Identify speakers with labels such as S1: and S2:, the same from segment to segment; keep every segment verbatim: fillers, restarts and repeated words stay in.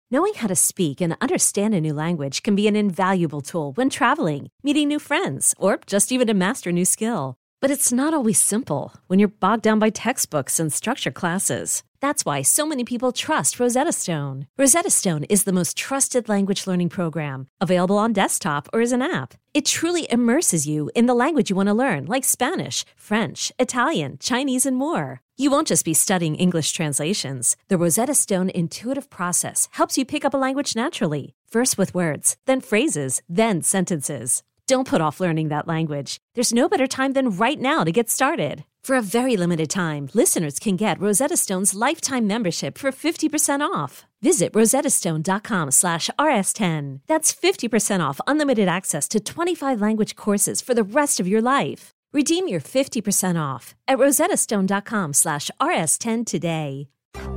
S1: Knowing how to speak and understand a new language can be an invaluable tool when traveling, meeting new friends, or just even to master a new skill. But it's not always simple when you're bogged down by textbooks and structured classes. That's why so many people trust Rosetta Stone. Rosetta Stone is the most trusted language learning program, available on desktop or as an app. It truly immerses you in the language you want to learn, like Spanish, French, Italian, Chinese, and more. You won't just be studying English translations. The Rosetta Stone intuitive process helps you pick up a language naturally, first with words, then phrases, then sentences. Don't put off learning that language. There's no better time than right now to get started. For a very limited time, listeners can get Rosetta Stone's lifetime membership for fifty percent off. Visit rosettastone.com slash rs10. That's fifty percent off unlimited access to twenty-five language courses for the rest of your life. Redeem your fifty percent off at rosettastone.com slash rs10 today.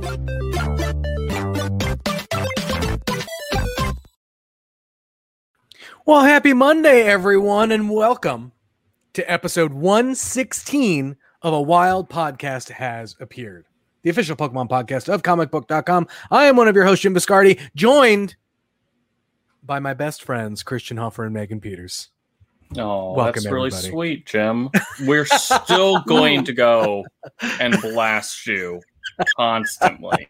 S2: Well, happy Monday, everyone, and welcome to episode one sixteen of A Wild Podcast Has Appeared, the official Pokemon podcast of comic book dot com. I am one of your hosts, Jim Biscardi, joined by my best friends, Christian Hoffer and Megan Peters.
S3: Oh,
S2: Welcome,
S3: that's really
S2: everybody.
S3: sweet, Jim. We're still going to go and blast you constantly.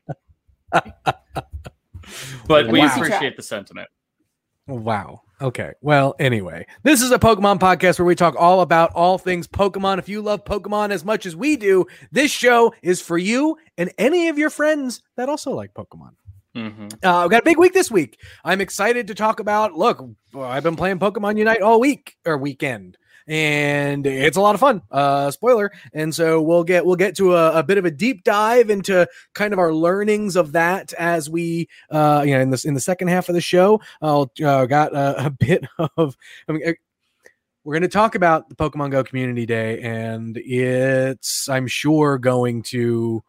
S3: But we
S2: Wow.
S3: appreciate the sentiment.
S2: Wow. Okay. Well, anyway, this is a Pokemon podcast where we talk all about all things Pokemon. If you love Pokemon as much as we do, this show is for you and any of your friends that also like Pokemon.
S3: Mm-hmm.
S2: Uh, we've got a big week this week. I'm excited to talk about, look, I've been playing Pokemon Unite all week or weekend, and it's a lot of fun. Uh, spoiler. And so we'll get, we'll get to a, a bit of a deep dive into kind of our learnings of that as we, uh, you know, in this, in the second half of the show. I'll uh, got a, a bit of, I mean, we're going to talk about the Pokemon Go Community Day, and it's, I'm sure, going to,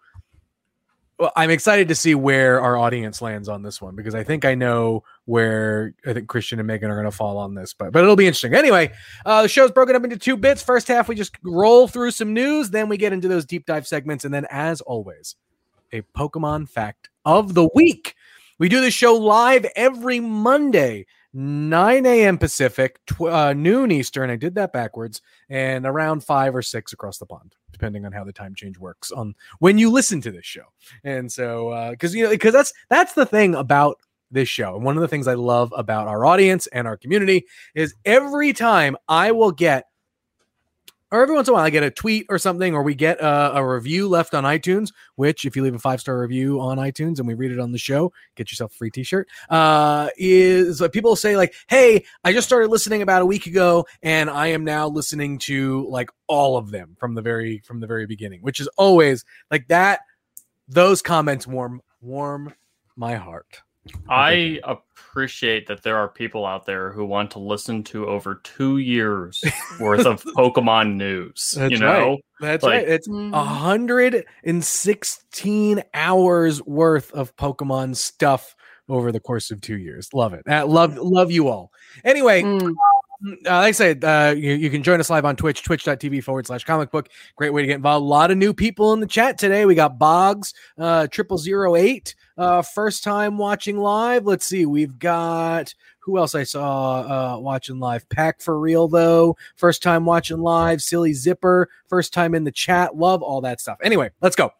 S2: well, I'm excited to see where our audience lands on this one, because I think I know where I think Christian and Megan are going to fall on this, but but it'll be interesting. Anyway, uh, the show's broken up into two bits. First half, we just roll through some news. Then we get into those deep dive segments. And then, as always, a Pokemon fact of the week. We do this show live every Monday, nine a.m. Pacific, tw- uh, noon Eastern. I did that backwards, and around five or six across the pond, depending on how the time change works on when you listen to this show. And so, because uh, you know, because that's that's the thing about this show, and one of the things I love about our audience and our community is every time I will get, or every once in a while, I get a tweet or something, or we get a, a review left on iTunes, which if you leave a five-star review on iTunes and we read it on the show, get yourself a free t-shirt, uh, is uh, people say like, hey, I just started listening about a week ago, and I am now listening to like all of them from the very, from the very beginning, which is always like that. Those comments warm, warm my heart.
S3: I appreciate that there are people out there who want to listen to over two years worth of Pokemon news.
S2: That's
S3: you know,
S2: right. That's
S3: like,
S2: right. It's
S4: Mhm.
S2: one hundred sixteen hours worth of Pokemon stuff over the course of two years. Love it. Uh, love, love you all. Anyway,
S4: Mm.
S2: Uh, like I said, uh, you, you can join us live on Twitch, twitch.tv forward slash comic book. Great way to get involved. A lot of new people in the chat today. We got Boggs, uh, triple zero eight, uh, first time watching live. Let's see. We've got, who else I saw uh, watching live? Pack for real, though. First time watching live. Silly Zipper, first time in the chat. Love all that stuff. Anyway, let's go.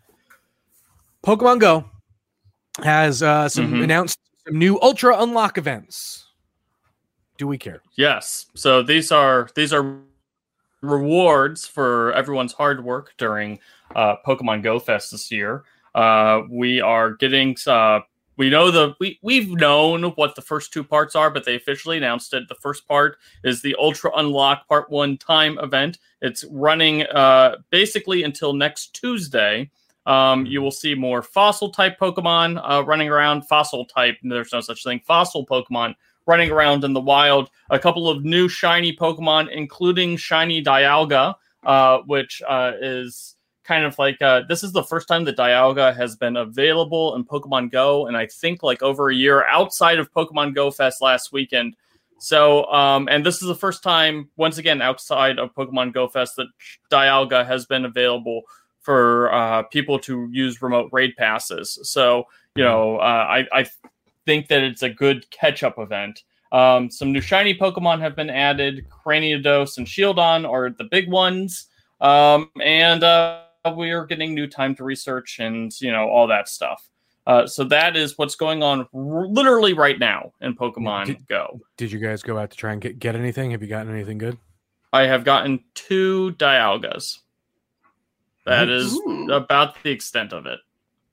S2: Pokemon Go has uh, some
S3: Mhm.
S2: announced some new Ultra Unlock events. Do we care?
S3: Yes. So these are these are rewards for everyone's hard work during uh, Pokemon Go Fest this year. Uh, we are getting. Uh, we know the we we've known what the first two parts are, but they officially announced it. The first part is the Ultra Unlock Part One Time event. It's running uh, basically until next Tuesday. Um, you will see more fossil type Pokemon uh, running around. Fossil type. There's no such thing. Fossil Pokemon running around in the wild. A couple of new shiny Pokemon, including shiny Dialga, uh, which uh, is kind of like, uh, this is the first time that Dialga has been available in Pokemon Go, and I think like over a year outside of Pokemon Go Fest last weekend. So, um, and this is the first time, once again, outside of Pokemon Go Fest, that Dialga has been available for uh, people to use remote raid passes. So, you know, uh, I, I think that it's a good catch-up event. Um, some new shiny Pokemon have been added. Cranidos and Shieldon are the big ones. Um, and uh, we are getting new time to research and, you know, all that stuff. Uh, so that is what's going on r- literally right now in Pokemon
S2: did,
S3: Go.
S2: Did you guys go out to try and get, get anything? Have you gotten anything good?
S3: I have gotten two Dialgas. That is
S4: Ooh.
S3: about the extent of it.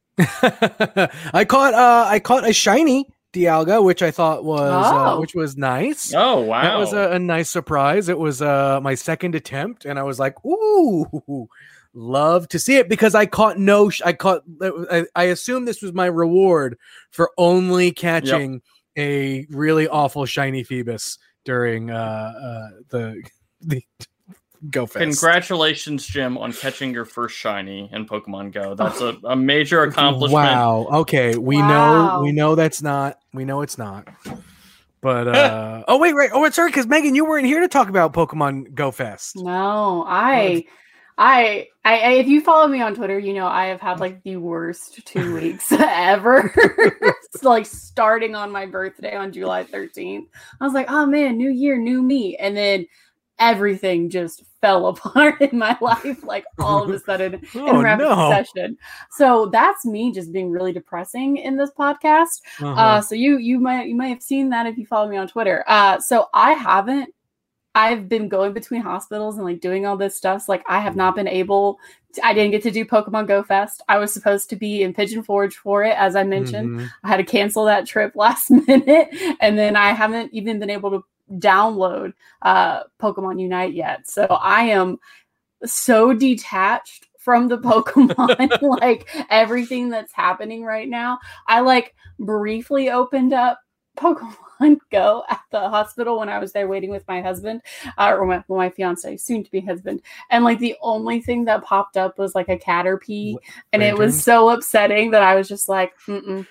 S2: I caught uh, I caught a shiny Dialga, which I thought was uh,
S4: Oh.
S2: which was nice.
S3: Oh, wow.
S2: That was a, a nice surprise. It was uh, my second attempt, and I was like, "Ooh, love to see it," because I caught no. Sh- I caught. I, I assume this was my reward for only catching yep. a really awful shiny Phoebus during uh, uh, the the Go Fest.
S3: Congratulations, Jim, on catching your first shiny in Pokemon Go. That's a, a major accomplishment.
S2: Wow. Okay, we
S4: Wow.
S2: know we know that's not. We know it's not. But uh oh wait, right. Oh, it's sorry, because Megan, you weren't here to talk about Pokemon Go Fest.
S4: No, I, I, I, I, if you follow me on Twitter, you know I have had like the worst two weeks ever. It's like starting on my birthday on July thirteenth. I was like, oh man, new year, new me, and then everything just fell apart in my life, like all of a sudden
S2: Oh,
S4: in rapid
S2: no.
S4: succession. So that's me just being really depressing in this podcast.
S2: Uh-huh.
S4: Uh, so you you might you might have seen that if you follow me on Twitter. Uh, so I haven't. I've been going between hospitals and like doing all this stuff. So like I have not been able. To, I didn't get to do Pokemon Go Fest. I was supposed to be in Pigeon Forge for it, as I mentioned.
S2: Mhm.
S4: I had to cancel that trip last minute, and then I haven't even been able to download uh, Pokemon Unite yet. So I am so detached from the Pokemon, like everything that's happening right now. I like briefly opened up Pokemon Go at the hospital when I was there waiting with my husband, uh, or my, well, my fiance, soon to be husband. And like the only thing that popped up was like a Caterpie, and it was
S2: Lanterns?
S4: so upsetting that I was just like, mm-mm,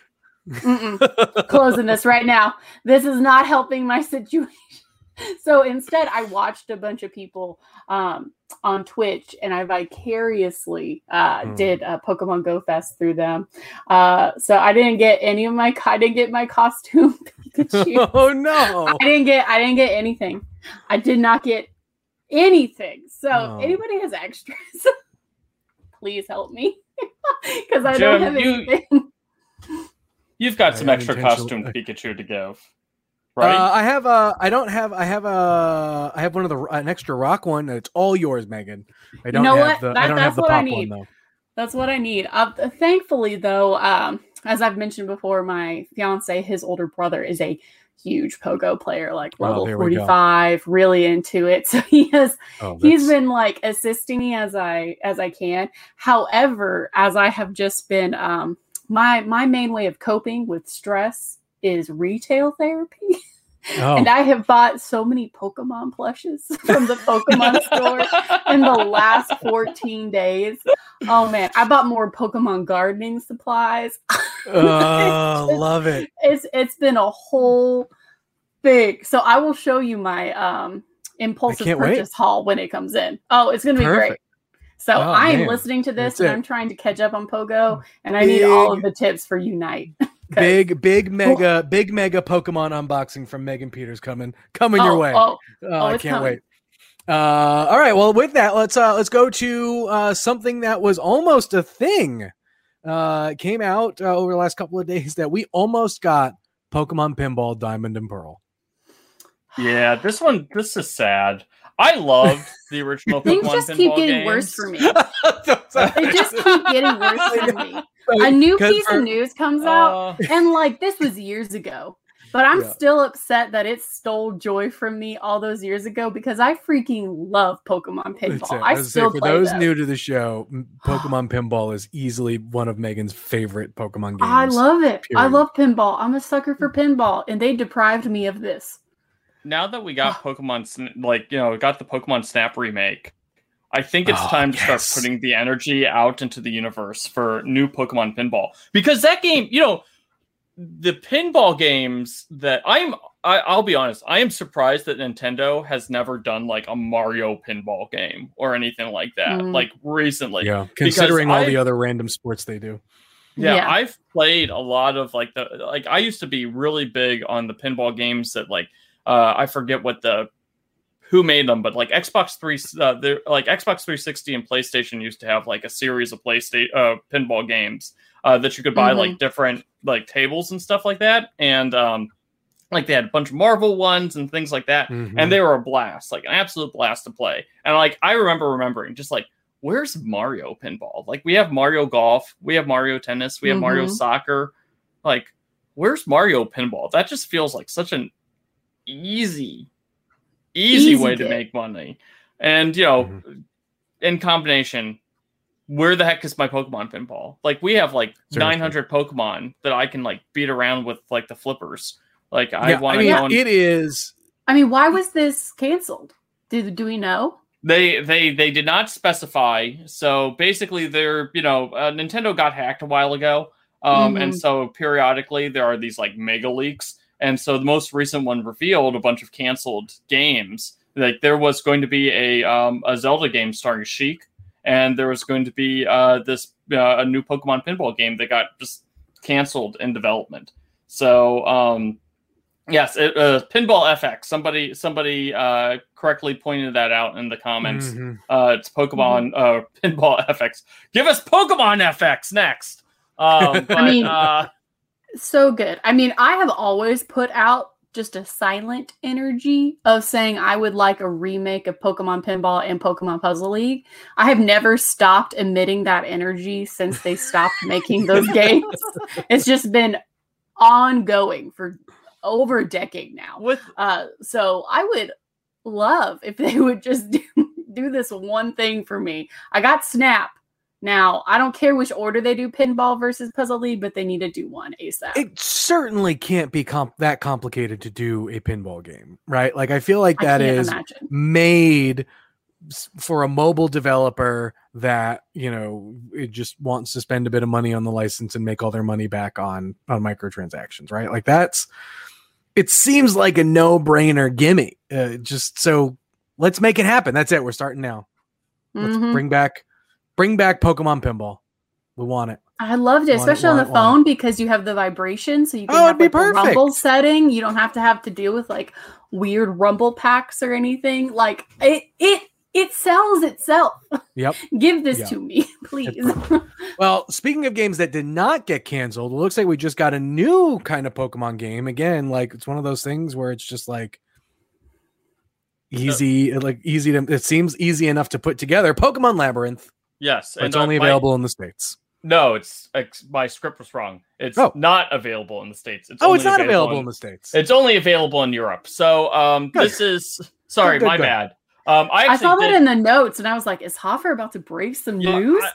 S4: mm-mm, closing this right now. This is not helping my situation. So instead, I watched a bunch of people um, on Twitch, and I vicariously uh,
S2: Hmm.
S4: did a Pokemon Go Fest through them. Uh, so I didn't get any of my, I didn't get my costume Pikachu.
S2: Oh no.
S4: I didn't get, I didn't get anything. I did not get anything. So
S2: No.
S4: if anybody has extras, please help me because I
S3: Jim,
S4: don't have
S3: you-
S4: anything.
S3: You've got
S2: I
S3: some
S2: have
S3: extra
S2: intentional-
S3: costume Pikachu to give, right?
S2: Uh, I have a. I don't have. I have a. I have one of the an extra rock one. It's all yours, Megan. I don't
S4: know
S2: have
S4: what?
S2: the. I
S4: That-
S2: don't
S4: that's
S2: have the
S4: what I
S2: pop
S4: need.
S2: one though.
S4: That's what I need. Uh, thankfully, though, um, as I've mentioned before, my fiance, his older brother, is a huge Pogo player, like
S2: Oh,
S4: level
S2: there we go.
S4: forty-five, really into it. So he has
S2: Oh,
S4: he's
S2: that's-
S4: been like assisting me as I as I can. However, as I have just been um my my main way of coping with stress is retail therapy.
S2: Oh.
S4: And I have bought so many Pokemon plushes from the Pokemon store in the last fourteen days. Oh man, I bought more Pokemon gardening supplies.
S2: Oh,
S4: It's-
S2: love it.
S4: It's it's been a whole thing. So I will show you my um impulsive
S2: can't wait.
S4: purchase haul when it comes in. Oh, it's gonna be great.
S2: Perfect.
S4: So
S2: Oh,
S4: I am
S2: man.
S4: listening to this
S2: That's
S4: and
S2: it.
S4: I'm trying to catch up on Pogo, and I need all of
S2: Big-
S4: the tips for Unite.
S2: Big, big, mega, big, mega Pokemon unboxing from Megan Peters coming, coming your
S4: Oh,
S2: way.
S4: oh,
S2: Oh,
S4: oh,
S2: I
S4: it's
S2: can't
S4: coming.
S2: wait. Uh, all right. Well, with that, let's uh, let's go to uh, something that was almost a thing. Uh, it came out uh, over the last couple of days that we almost got Pokemon Pinball Diamond and Pearl.
S3: Yeah, this one, this is sad. I loved the original
S4: Things
S3: Pokemon
S4: just
S3: pinball
S4: keep getting
S3: games.
S4: worse for me. They just keep getting worse for me. A new piece of news comes out,
S3: Uh,
S4: and like this was years ago, but I'm
S2: Yeah.
S4: still upset that it stole joy from me all those years ago because I freaking love Pokemon
S2: That's
S4: Pinball.
S2: it.
S4: I
S2: was
S4: still
S2: say, for
S4: play
S2: those
S4: them.
S2: new to the show, m- Pokemon Pinball is easily one of Megan's favorite Pokemon games.
S4: I love it. I
S2: period.
S4: love pinball. I'm a sucker for pinball, and they deprived me of this.
S3: now that we got Pokemon, Sn- like, you know, we got the Pokemon Snap remake, I think it's
S2: Oh,
S3: time to start
S2: yes.
S3: putting the energy out into the universe for new Pokemon Pinball. Because that game, you know, the pinball games that I'm, I, I'll be honest, I am surprised that Nintendo has never done like a Mario pinball game or anything like that,
S4: Mm.
S3: like recently.
S2: Yeah, considering all
S3: I-
S2: the other random sports they do.
S3: Yeah,
S4: Yeah.
S3: I've played a lot of like the like I used to be really big on the pinball games that like uh I forget what the who made them, but like Xbox three uh, they're like Xbox three sixty and PlayStation used to have like a series of PlayStation uh pinball games uh that you could buy
S4: Mhm.
S3: like different like tables and stuff like that. And um like they had a bunch of Marvel ones and things like that.
S2: Mhm.
S3: And they were a blast, like an absolute blast to play. And like I remember remembering just like where's Mario pinball? Like we have Mario Golf, we have Mario Tennis, we have Mario
S4: Mhm.
S3: Soccer. Like where's Mario pinball? That just feels like such an easy, easy,
S4: Easy
S3: way to
S4: get.
S3: make money. And you know,
S2: Mhm.
S3: in combination, where the heck is my Pokemon pinball? Like we have like
S2: Seriously.
S3: nine hundred Pokemon that I can like beat around with like the flippers. Like I
S2: Yeah,
S3: want
S2: I
S3: to
S2: mean,
S3: go and
S2: it is.
S4: I mean, why was this canceled? Do do we know?
S3: They they they did not specify. So basically, they're you know uh, Nintendo got hacked a while ago, um, and
S4: Mhm.
S3: so periodically there are these like mega leaks. And so the most recent one revealed a bunch of canceled games. Like there was going to be a um, a Zelda game starring Sheik, and there was going to be uh, this uh, a new Pokemon pinball game that got just canceled in development. So. Um, Yes, it, uh, Pinball F X. Somebody, somebody uh, correctly pointed that out in the comments.
S2: Mhm.
S3: Uh, it's Pokemon uh, Pinball F X. Give us Pokemon F X next. Um, but,
S4: mean-
S3: uh,
S4: So good. I mean, I have always put out just a silent energy of saying I would like a remake of Pokemon Pinball and Pokemon Puzzle League. I have never stopped emitting that energy since they stopped making those games. It's just been ongoing for over a decade now.
S3: with
S4: Uh, so I would love if they would just do, do this one thing for me. I got Snap. Now, I don't care which order they do Pinball versus Puzzle League, but they need to do one ASAP.
S2: It certainly can't be comp- that complicated to do a pinball game, right? Like I feel like
S4: I
S2: that
S4: can't
S2: is
S4: imagine.
S2: made s- for a mobile developer that you know it just wants to spend a bit of money on the license and make all their money back on on microtransactions, right? Like that's it seems like a no-brainer gimme. Uh, just so let's make it happen. That's it. We're starting now. Let's
S4: Mhm.
S2: bring back bring back Pokemon Pinball. We want it.
S4: I loved it,
S2: Want it,
S4: especially on
S2: want
S4: the
S2: it, want
S4: phone because you have the vibration, so you can
S2: Oh,
S4: have
S2: it'd be
S4: like the
S2: perfect.
S4: rumble setting. You don't have to have to deal with like weird rumble packs or anything. Like it, it, it sells itself.
S2: Yep.
S4: Give this
S2: Yeah.
S4: to me, please.
S2: Well, speaking of games that did not get canceled, it looks like we just got a new kind of Pokemon game. Again, like it's one of those things where it's just like easy, like easy to it seems easy enough to put together. Pokemon Labyrinth,
S3: yes,
S2: but it's
S3: uh,
S2: only
S3: my-
S2: available in the States.
S3: No, it's, it's my script was wrong. It's
S2: Oh.
S3: not available in the States. It's
S2: Oh,
S3: only
S2: it's not available in
S3: in
S2: the States.
S3: It's only available in Europe. So um,
S2: Good.
S3: this is sorry,
S2: Good, good,
S3: my
S2: good.
S3: bad. Um, I
S4: I
S3: actually
S4: saw that
S3: did-
S4: in the notes, and I was like, "Is Hoffer about to break some
S3: Yeah,
S4: news?"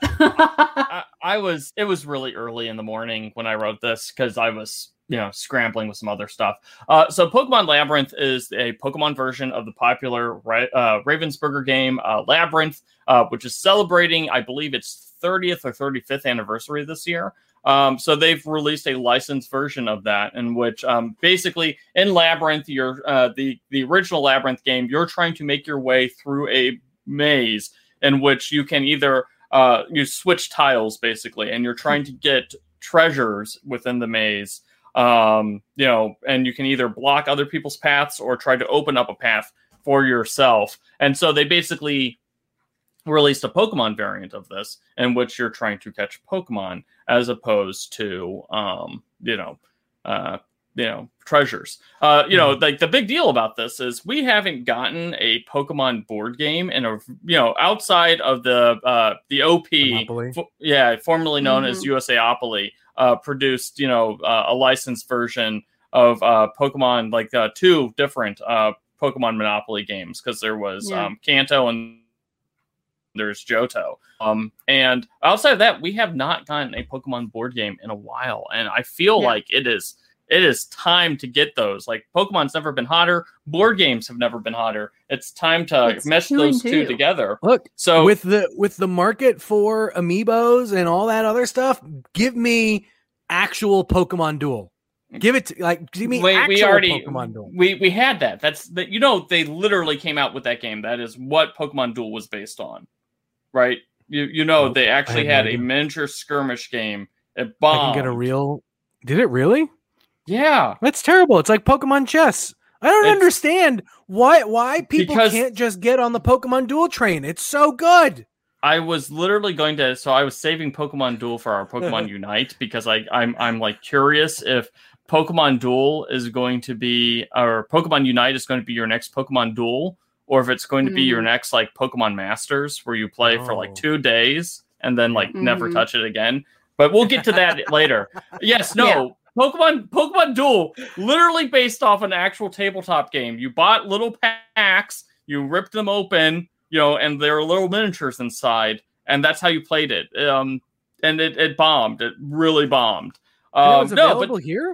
S3: I, I was it was really early in the morning when I wrote this because I was you know scrambling with some other stuff. Uh, so Pokemon Labyrinth is a Pokemon version of the popular Ra- uh, Ravensburger game uh, Labyrinth, uh, which is celebrating, I believe, its thirtieth or thirty-fifth anniversary this year. Um, so they've released a licensed version of that, in which um, basically in Labyrinth, you're uh, the the original Labyrinth game. You're trying to make your way through a maze in which you can either uh, you switch tiles basically, and you're trying to get treasures within the maze. Um, you know, and you can either block other people's paths or try to open up a path for yourself. And so they basically released a Pokemon variant of this in which you're trying to catch Pokemon as opposed to um you know uh you know treasures. Uh you know like the big deal about this is we haven't gotten a Pokemon board game in a you know outside of the uh the O P
S2: Monopoly.
S3: fo- yeah formerly known as
S4: Mhm.
S3: USAopoly uh produced you know uh, a licensed version of uh Pokemon like uh, two different uh Pokemon Monopoly games because there was
S4: Yeah.
S3: um Kanto and there's Johto. Um, and outside of that, we have not gotten a Pokemon board game in a while. And I feel
S4: Yeah.
S3: like it is it is time to get those. Like Pokemon's never been hotter. Board games have never been hotter. It's time to
S4: It's
S3: mesh
S4: two and
S3: those two
S4: two.
S3: together.
S2: Look,
S3: So
S2: with the with the market for amiibos and all that other stuff, give me actual Pokemon Duel. Give it to, like give me
S3: we,
S2: actual
S3: we already
S2: Pokemon Duel.
S3: we we had that. That's that. You know, they literally came out with that game. That is what Pokemon Duel was based on, right? You you know,
S2: Nope,
S3: they
S2: I
S3: actually
S2: had no
S3: had a
S2: idea.
S3: miniature skirmish game It bombed.
S2: I can get a real. Did it really?
S3: Yeah,
S2: that's terrible. It's like Pokemon chess. I don't it's... understand why why people because... can't just get on the Pokemon Duel train. It's so good.
S3: I was literally going to, so I was saving Pokemon Duel for our Pokemon Unite because I, I'm I'm like curious if Pokemon Duel is going to be, or Pokemon Unite is going to be your next Pokemon Duel, or if it's going to be mm. your next like Pokemon Masters where you play oh. for like two days and then like mm. never touch it again. But we'll get to that later. Yes, no, yeah. Pokemon Pokemon Duel, literally based off an actual tabletop game. You bought little packs, you ripped them open. You know, and there are little miniatures inside, and that's how you played it. Um, and it, it bombed. It really bombed. Um,
S2: it was available no, but, here?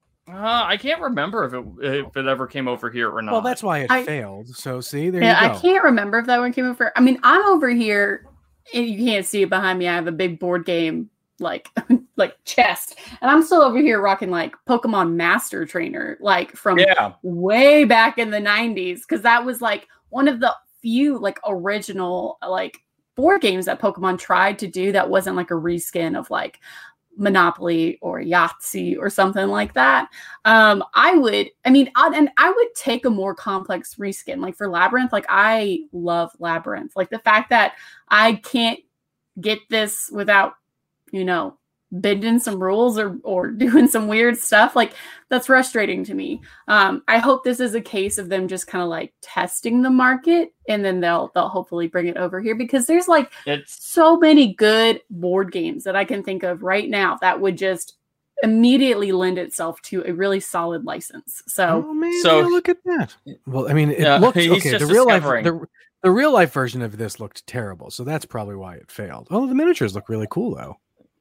S3: Uh, I can't remember if it if it ever came over here or not.
S2: Well, that's why it I, failed. So, see, there
S4: yeah,
S2: you go.
S4: I can't remember if that one came over. I mean, I'm over here, and you can't see it behind me. I have a big board game, like, like chest, and I'm still over here rocking, like, Pokemon Master Trainer, like, from
S3: yeah.
S4: way back in the nineties, because that was, like, one of the few like original like board games that Pokemon tried to do that wasn't like a reskin of like Monopoly or Yahtzee or something like that. Um, I would, I mean, I, and I would take a more complex reskin. Like for Labyrinth, like I love Labyrinth. Like the fact that I can't get this without, you know, bending some rules or or doing some weird stuff, like that's frustrating to me. Um, I hope this is a case of them just kind of like testing the market, and then they'll they'll hopefully bring it over here, because there's like
S3: it's
S4: so many good board games that I can think of right now that would just immediately lend itself to a really solid license. So,
S2: oh, man,
S3: so
S2: yeah, look at that. Well, I mean, it
S3: yeah,
S2: looks okay. The real life,
S3: discovering.
S2: the, the real life version of this looked terrible, so that's probably why it failed. Oh, the miniatures look really cool though.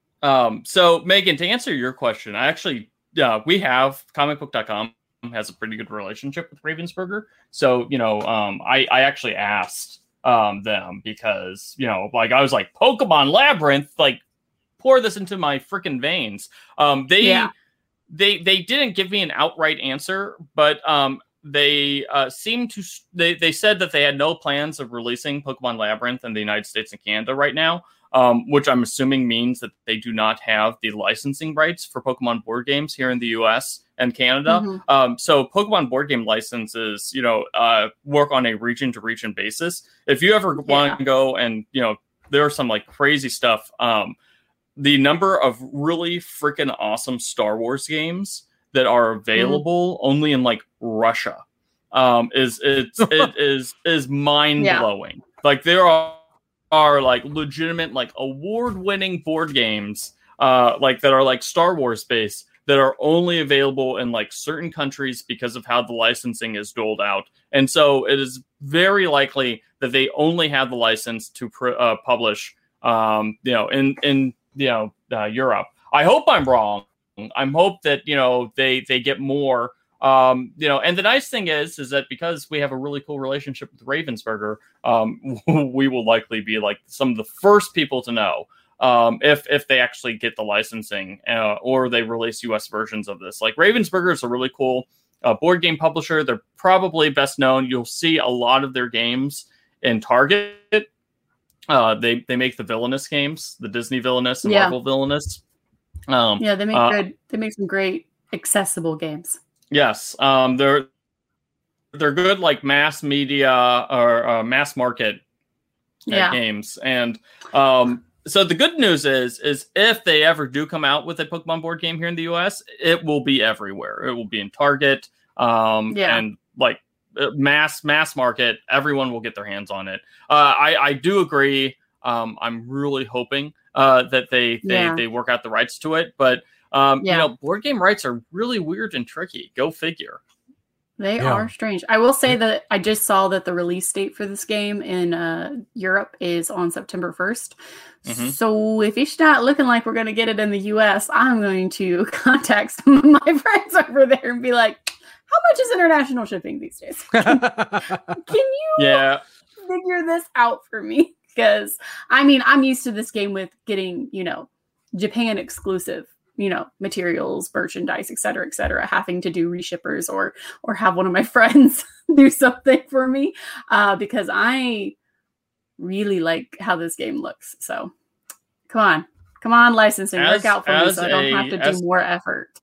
S3: Um, so Megan, to answer your question, I actually, uh, we have comic book dot com has a pretty good relationship with Ravensburger. So, you know, um, I, I actually asked, um, them because, you know, like I was like, Pokemon Labyrinth, like pour this into my freaking veins. Um, they, yeah. they, they didn't give me an outright answer, but, um, they, uh, seemed to, they, they said that they had no plans of releasing Pokemon Labyrinth in the United States and Canada right now. Um, which I'm assuming means that they do not have the licensing rights for Pokemon board games here in the U S and Canada. Mm-hmm. Um, so Pokemon board game licenses, you know, uh, work on a region to region basis. If you ever yeah. want to go and, you know, there's some like crazy stuff. Um, the number of really freaking awesome Star Wars games that are available mm-hmm. only in like Russia um, is it's it is is mind blowing. Yeah. Like there are. are like legitimate, like award-winning board games, uh, like that are like Star Wars based that are only available in like certain countries because of how the licensing is doled out. And so it is very likely that they only have the license to pr- uh, publish, um, you know, in, in, you know, uh, Europe. I hope I'm wrong. I hope that, you know, they, they get more, Um, you know, and the nice thing is, is that because we have a really cool relationship with Ravensburger, um, we will likely be like some of the first people to know um, if if they actually get the licensing uh, or they release U S versions of this. Like Ravensburger is a really cool uh, board game publisher. They're probably best known. You'll see a lot of their games in Target. Uh, they they make the Villainous games, the Disney Villainous and yeah. Marvel Villainous. Um,
S4: yeah, they make
S3: uh,
S4: good. They make some great accessible games.
S3: Yes, um, they're they're good, like mass media or uh, mass market
S4: yeah.
S3: games, and um, so the good news is, is if they ever do come out with a Pokemon board game here in the U S, it will be everywhere. It will be in Target, um,
S4: yeah.
S3: and like mass mass market. Everyone will get their hands on it. Uh, I I do agree. Um, I'm really hoping uh, that they they
S4: yeah.
S3: they work out the rights to it, but. Um,
S4: yeah.
S3: You know, board game rights are really weird and tricky. Go figure.
S4: They
S2: yeah.
S4: are strange. I will say that I just saw that the release date for this game in uh, Europe is on September first. Mm-hmm. So if it's not looking like we're going to get it in the U S, I'm going to contact some of my friends over there and be like, how much is international shipping these days? Can, can you
S3: yeah.
S4: figure this out for me? Because, I mean, I'm used to this game with getting, you know, Japan exclusive, you know, materials, merchandise, et cetera, et cetera, having to do reshippers or, or have one of my friends do something for me uh, because I really like how this game looks. So come on, Come on, licensing,
S3: As-
S4: work out for me
S3: as
S4: so I don't
S3: a-
S4: have to do
S3: as-
S4: more effort.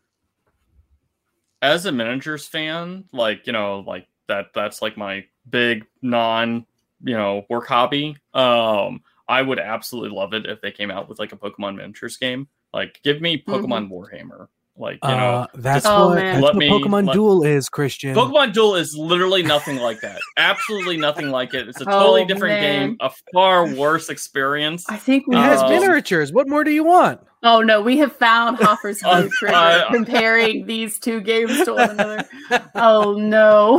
S3: As a miniatures fan, like, you know, like that that's like my big non, you know, work hobby. Um, I would absolutely love it if they came out with like a Pokemon miniatures game. Like, give me Pokemon Warhammer. Like, you know,
S2: Uh, that's
S4: Oh,
S2: what,
S4: man.
S2: that's
S3: Let
S2: what
S3: me-
S2: Pokemon
S3: let-
S2: Duel is, Christian.
S3: Pokemon Duel is literally nothing like that. Absolutely nothing like it. It's a totally
S4: Oh,
S3: different
S4: man.
S3: game, a far worse experience.
S4: I think we
S2: It has
S3: Um,
S2: miniatures. What more do you want?
S4: Oh no, we have found Hopper's
S3: Uh,
S4: blue trigger
S3: uh,
S4: comparing these two games to one another. Oh no.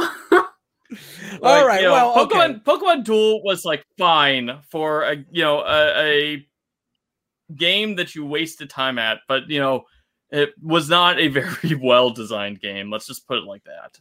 S2: All
S3: Like,
S2: right.
S3: you know,
S2: well, okay.
S3: Pokemon Pokemon Duel was like fine for a you know a, a game that you wasted time at, but you know it was not a very well designed game. Let's just put it like that.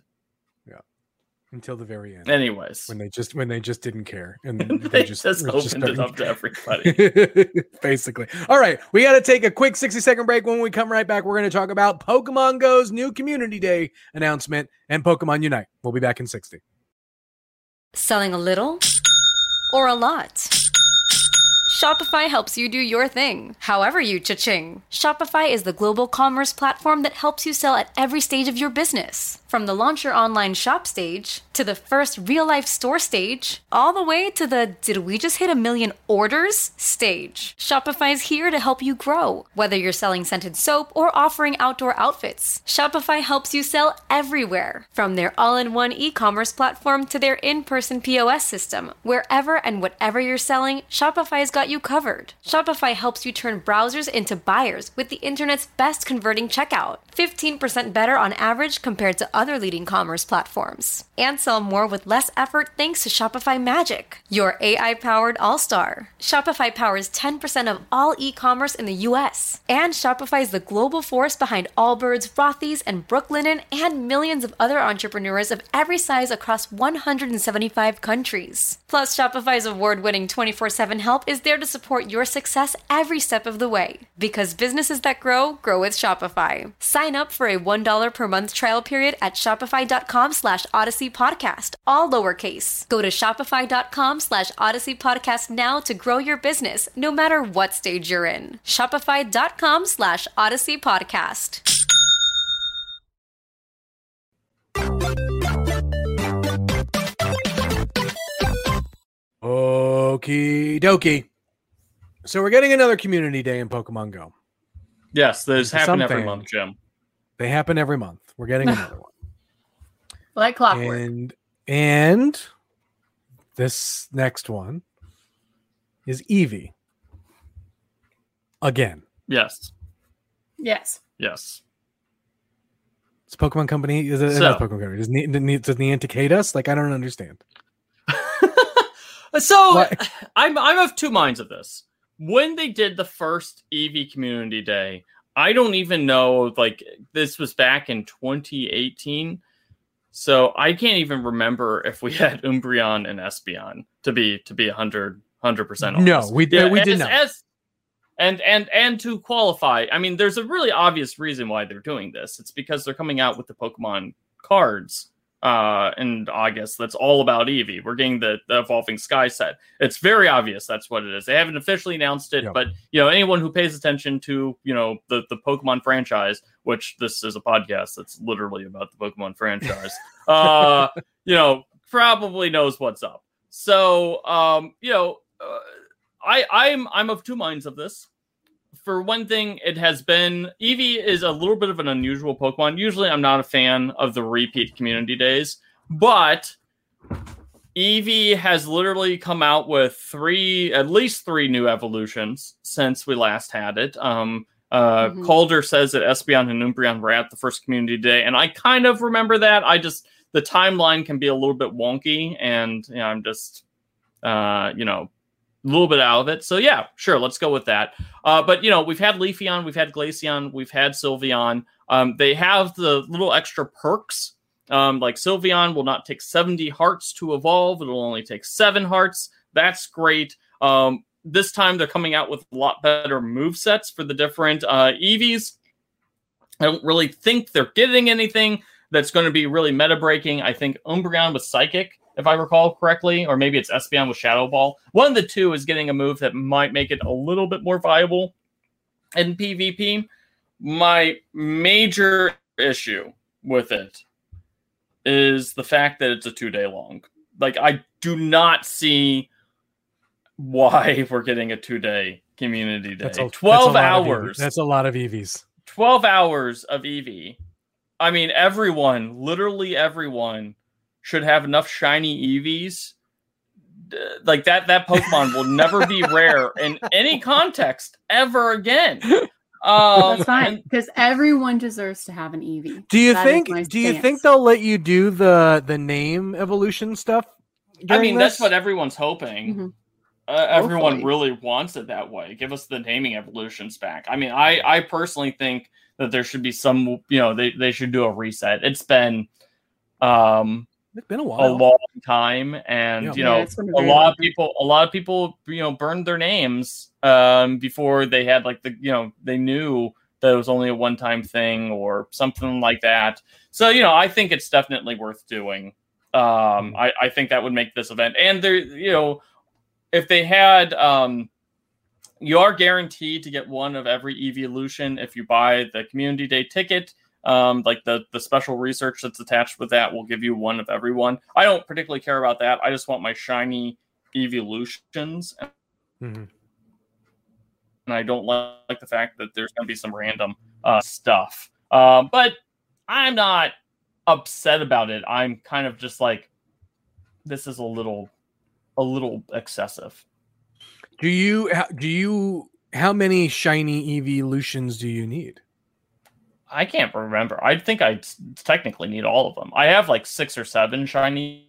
S2: Until the very end,
S3: Anyways,
S2: when they just when they just didn't care, and
S3: they,
S2: they
S3: just,
S2: just, were
S3: opened it
S2: starting-
S3: up to everybody.
S2: Basically. All right, we got to take a quick sixty second break. When we come right back, we're going to talk about Pokemon Go's new Community Day announcement and Pokemon Unite. We'll be back in sixty.
S5: Selling a little or a lot? Shopify helps you do your thing, however you cha-ching. Shopify is the global commerce platform that helps you sell at every stage of your business. From the launch your online shop stage, to the first real-life store stage, all the way to the did we just hit a million orders stage. Shopify is here to help you grow. Whether you're selling scented soap or offering outdoor outfits, Shopify helps you sell everywhere. From their all-in-one e-commerce platform to their in-person P O S system, wherever and whatever you're selling, Shopify's got you covered. Shopify helps you turn browsers into buyers with the internet's best converting checkout. fifteen percent better on average compared to other leading commerce platforms. And sell more with less effort thanks to Shopify Magic, your A I-powered all-star. Shopify powers ten percent of all e-commerce in the U S. And Shopify is the global force behind Allbirds, Rothy's, and Brooklinen, and millions of other entrepreneurs of every size across one hundred seventy-five countries. Plus, Shopify's award-winning twenty-four seven help is there to support your success every step of the way. Because businesses that grow, grow with Shopify. Sign up for a one dollar per month trial period at shopify.com slash Odyssey Podcast, all lowercase. Go to shopify.com slash Odyssey Podcast now to grow your business, no matter what stage you're in. Shopify.com slash Odyssey Podcast.
S2: Okie dokie. So we're getting another Community Day in Pokemon Go.
S3: Yes, those
S2: For
S3: happen
S2: some
S3: every
S2: fans.
S3: month, Jim.
S2: They happen every month. We're getting another one.
S4: Like clockwork.
S2: And and this next one is Eevee. Again.
S3: Yes,
S4: Yes.
S3: yes.
S2: It's a Pokemon company. Is it
S3: So-
S2: not a Pokemon company? Does, Ni- does Niantic hate us? Like, I don't understand.
S3: So
S2: What?
S3: I'm I'm of two minds of this. When they did the first Eevee Community Day, I don't even know. Like, this was back in twenty eighteen, so I can't even remember if we had Umbreon and Espeon. To be to be a hundred hundred percent honest.
S2: No, we did. we did
S3: as-
S2: not.
S3: as- and and and to qualify, I mean, there's a really obvious reason why they're doing this. It's because they're coming out with the Pokemon cards. Uh, in August, that's all about Eevee. We're getting the, the Evolving Sky set. It's very obvious that's what it is. They haven't officially announced it,
S2: Yep.
S3: but you know, anyone who pays attention to you know the the Pokemon franchise, which this is a podcast that's literally about the Pokemon franchise, uh, you know, probably knows what's up. So, um, you know, uh, I I'm I'm of two minds of this. For one thing, it has been Eevee is a little bit of an unusual Pokemon. Usually, I'm not a fan of the repeat Community Days, but Eevee has literally come out with three, at least three new evolutions since we last had it. Um, uh,
S4: Mhm.
S3: Calder says that Espeon and Umbreon were at the first Community Day, and I kind of remember that. I just the timeline can be a little bit wonky, and you know, I'm just, uh, you know. A little bit out of it. So yeah, sure, let's go with that. Uh, but you know, we've had Leafeon, we've had Glaceon, we've had Sylveon. Um, they have the little extra perks. Um, like Sylveon will not take seventy hearts to evolve. It'll only take seven hearts. That's great. Um, this time they're coming out with a lot better movesets for the different uh, Eevees. I don't really think they're getting anything that's going to be really meta breaking. I think Umbreon with Psychic, if I recall correctly, or maybe it's Espeon with Shadow Ball. One of the two is getting a move that might make it a little bit more viable. in PvP. My major issue with it is the fact that it's a two day long. Like, I do not see why we're getting a two day community day.
S2: That's a,
S3: twelve
S2: that's a
S3: hours.
S2: That's a lot of E Vs.
S3: twelve hours of E V. I mean, everyone, literally everyone, should have enough shiny E Vs. Like that, that Pokemon will never be rare in any context ever again. Um,
S4: That's fine, because everyone deserves to have an E V.
S2: Do you
S4: That
S2: think?
S4: is my
S2: Do you
S4: stance.
S2: think they'll let you do the the name evolution stuff?
S3: I
S2: during
S3: mean,
S2: this?
S3: that's what everyone's hoping.
S4: Mhm.
S3: Uh, everyone
S4: Hopefully.
S3: really wants it that way. Give us the naming evolutions back. I mean, I, I personally think that there should be some, you know, they, they should do a reset. It's been um,
S2: It's been a
S3: a
S2: while.
S3: long time, and
S2: Yeah.
S3: you
S4: Yeah,
S3: know,
S4: it's been a
S3: a
S4: very
S3: lot
S4: long
S3: of people, a lot of people, you know, burned their names um, before they had like the, you know, they knew that it was only a one time thing or something like that. So, you know, I think it's definitely worth doing. Um, I, I think that would make this event, and there, you know, if they had, um, you are guaranteed to get one of every evolution if you buy the community day ticket. Um, like the the special research that's attached with that will give you one of every one. I don't particularly care about that. I just want my shiny evolutions,
S2: Mhm.
S3: and I don't like the fact that there's going to be some random uh, stuff. Um, but I'm not upset about it. I'm kind of just like, this is a little. a little excessive.
S2: Do you how- do you how many shiny evolutions do you need?
S3: I can't remember. I think I technically need all of them. I have like six or seven shiny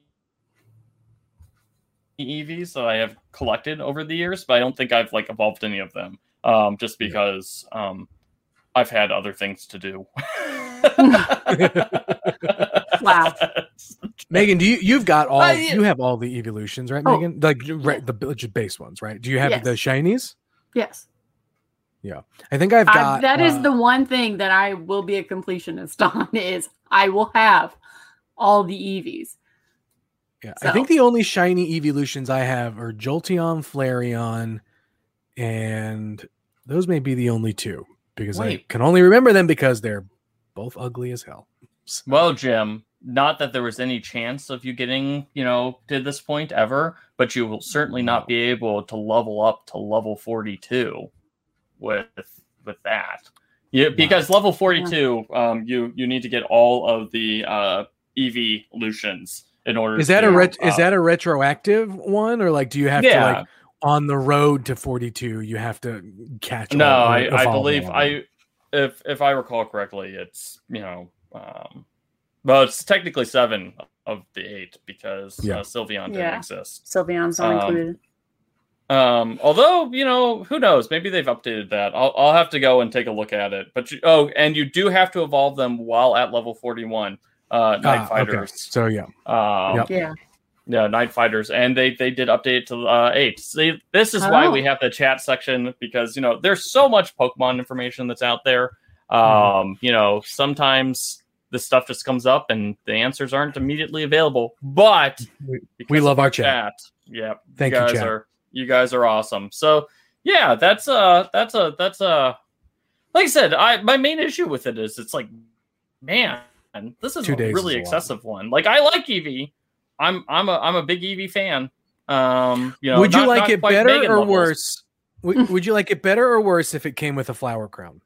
S3: E Vs that I have collected over the years, but I don't think I've like evolved any of them. Um, just because um, I've had other things to do.
S4: Wow.
S2: Megan, do you you've got all
S3: Uh,
S2: you have all the evolutions, right,
S4: Oh,
S2: Megan? Like right, the just base ones, right? Do you have
S4: Yes.
S2: the shinies?
S4: Yes.
S2: I think I've
S4: I,
S2: got
S4: that is
S2: uh,
S4: the one thing that I will be a completionist on is I will have all the E Vs.
S2: Yeah, I think the only shiny evolutions I have are Jolteon, Flareon, and those may be the only two because I
S3: Wait.
S2: can only remember them because they're both ugly as hell. So-
S3: Well, Jim, not that there was any chance of you getting, you know, to this point ever, but you will certainly not be able to level up to level forty-two with with that. Yeah, because level forty-two, um, you you need to get all of the uh, evolutions in order.
S2: is that
S3: to,
S2: a ret-
S3: uh,
S2: is that a retroactive one, or like do you have to
S3: Yeah.
S2: like on the road to forty-two you have to catch?
S3: No,
S2: all, or
S3: I, I
S2: evolve
S3: believe
S2: all of them?
S3: I if if I recall correctly, it's you know, um, well, it's technically seven of the eight because
S2: Yeah.
S3: uh, Sylveon didn't
S4: Yeah.
S3: exist.
S4: Sylveon's not
S3: Um,
S4: included.
S3: Um, although you know, who knows? Maybe they've updated that. I'll I'll have to go and take a look at it. But you, oh, and you do have to evolve them while at level forty-one. Uh, Night
S2: Ah, okay.
S3: Fighters.
S2: So yeah,
S3: Um,
S2: Yep.
S4: Yeah.
S3: Yeah, Night Fighters, and they they did update it to uh, eight. See, this is why
S4: Oh.
S3: we have the chat section because you know there's so much Pokemon information that's out there. Um,
S2: Mm-hmm.
S3: You know, sometimes this stuff just comes up and the answers aren't immediately available. But
S2: we,
S3: because
S2: we love
S3: of
S2: our chat.
S3: yeah,
S2: Thank
S3: you
S2: you,
S3: guys
S2: chat.
S3: are you guys are awesome. So yeah, that's uh that's a that's a like I said, I my main issue with it is it's like, man, this is
S2: Two
S3: a
S2: days
S3: really
S2: is a lot.
S3: excessive one. Like I like Eevee. I'm I'm a I'm a big Eevee fan. Um, you know,
S2: would you
S3: not-
S2: like
S3: not
S2: it
S3: quite
S2: better
S3: Megan
S2: or
S3: levels.
S2: worse? Would, would you like it better or worse if it came with a flower crown?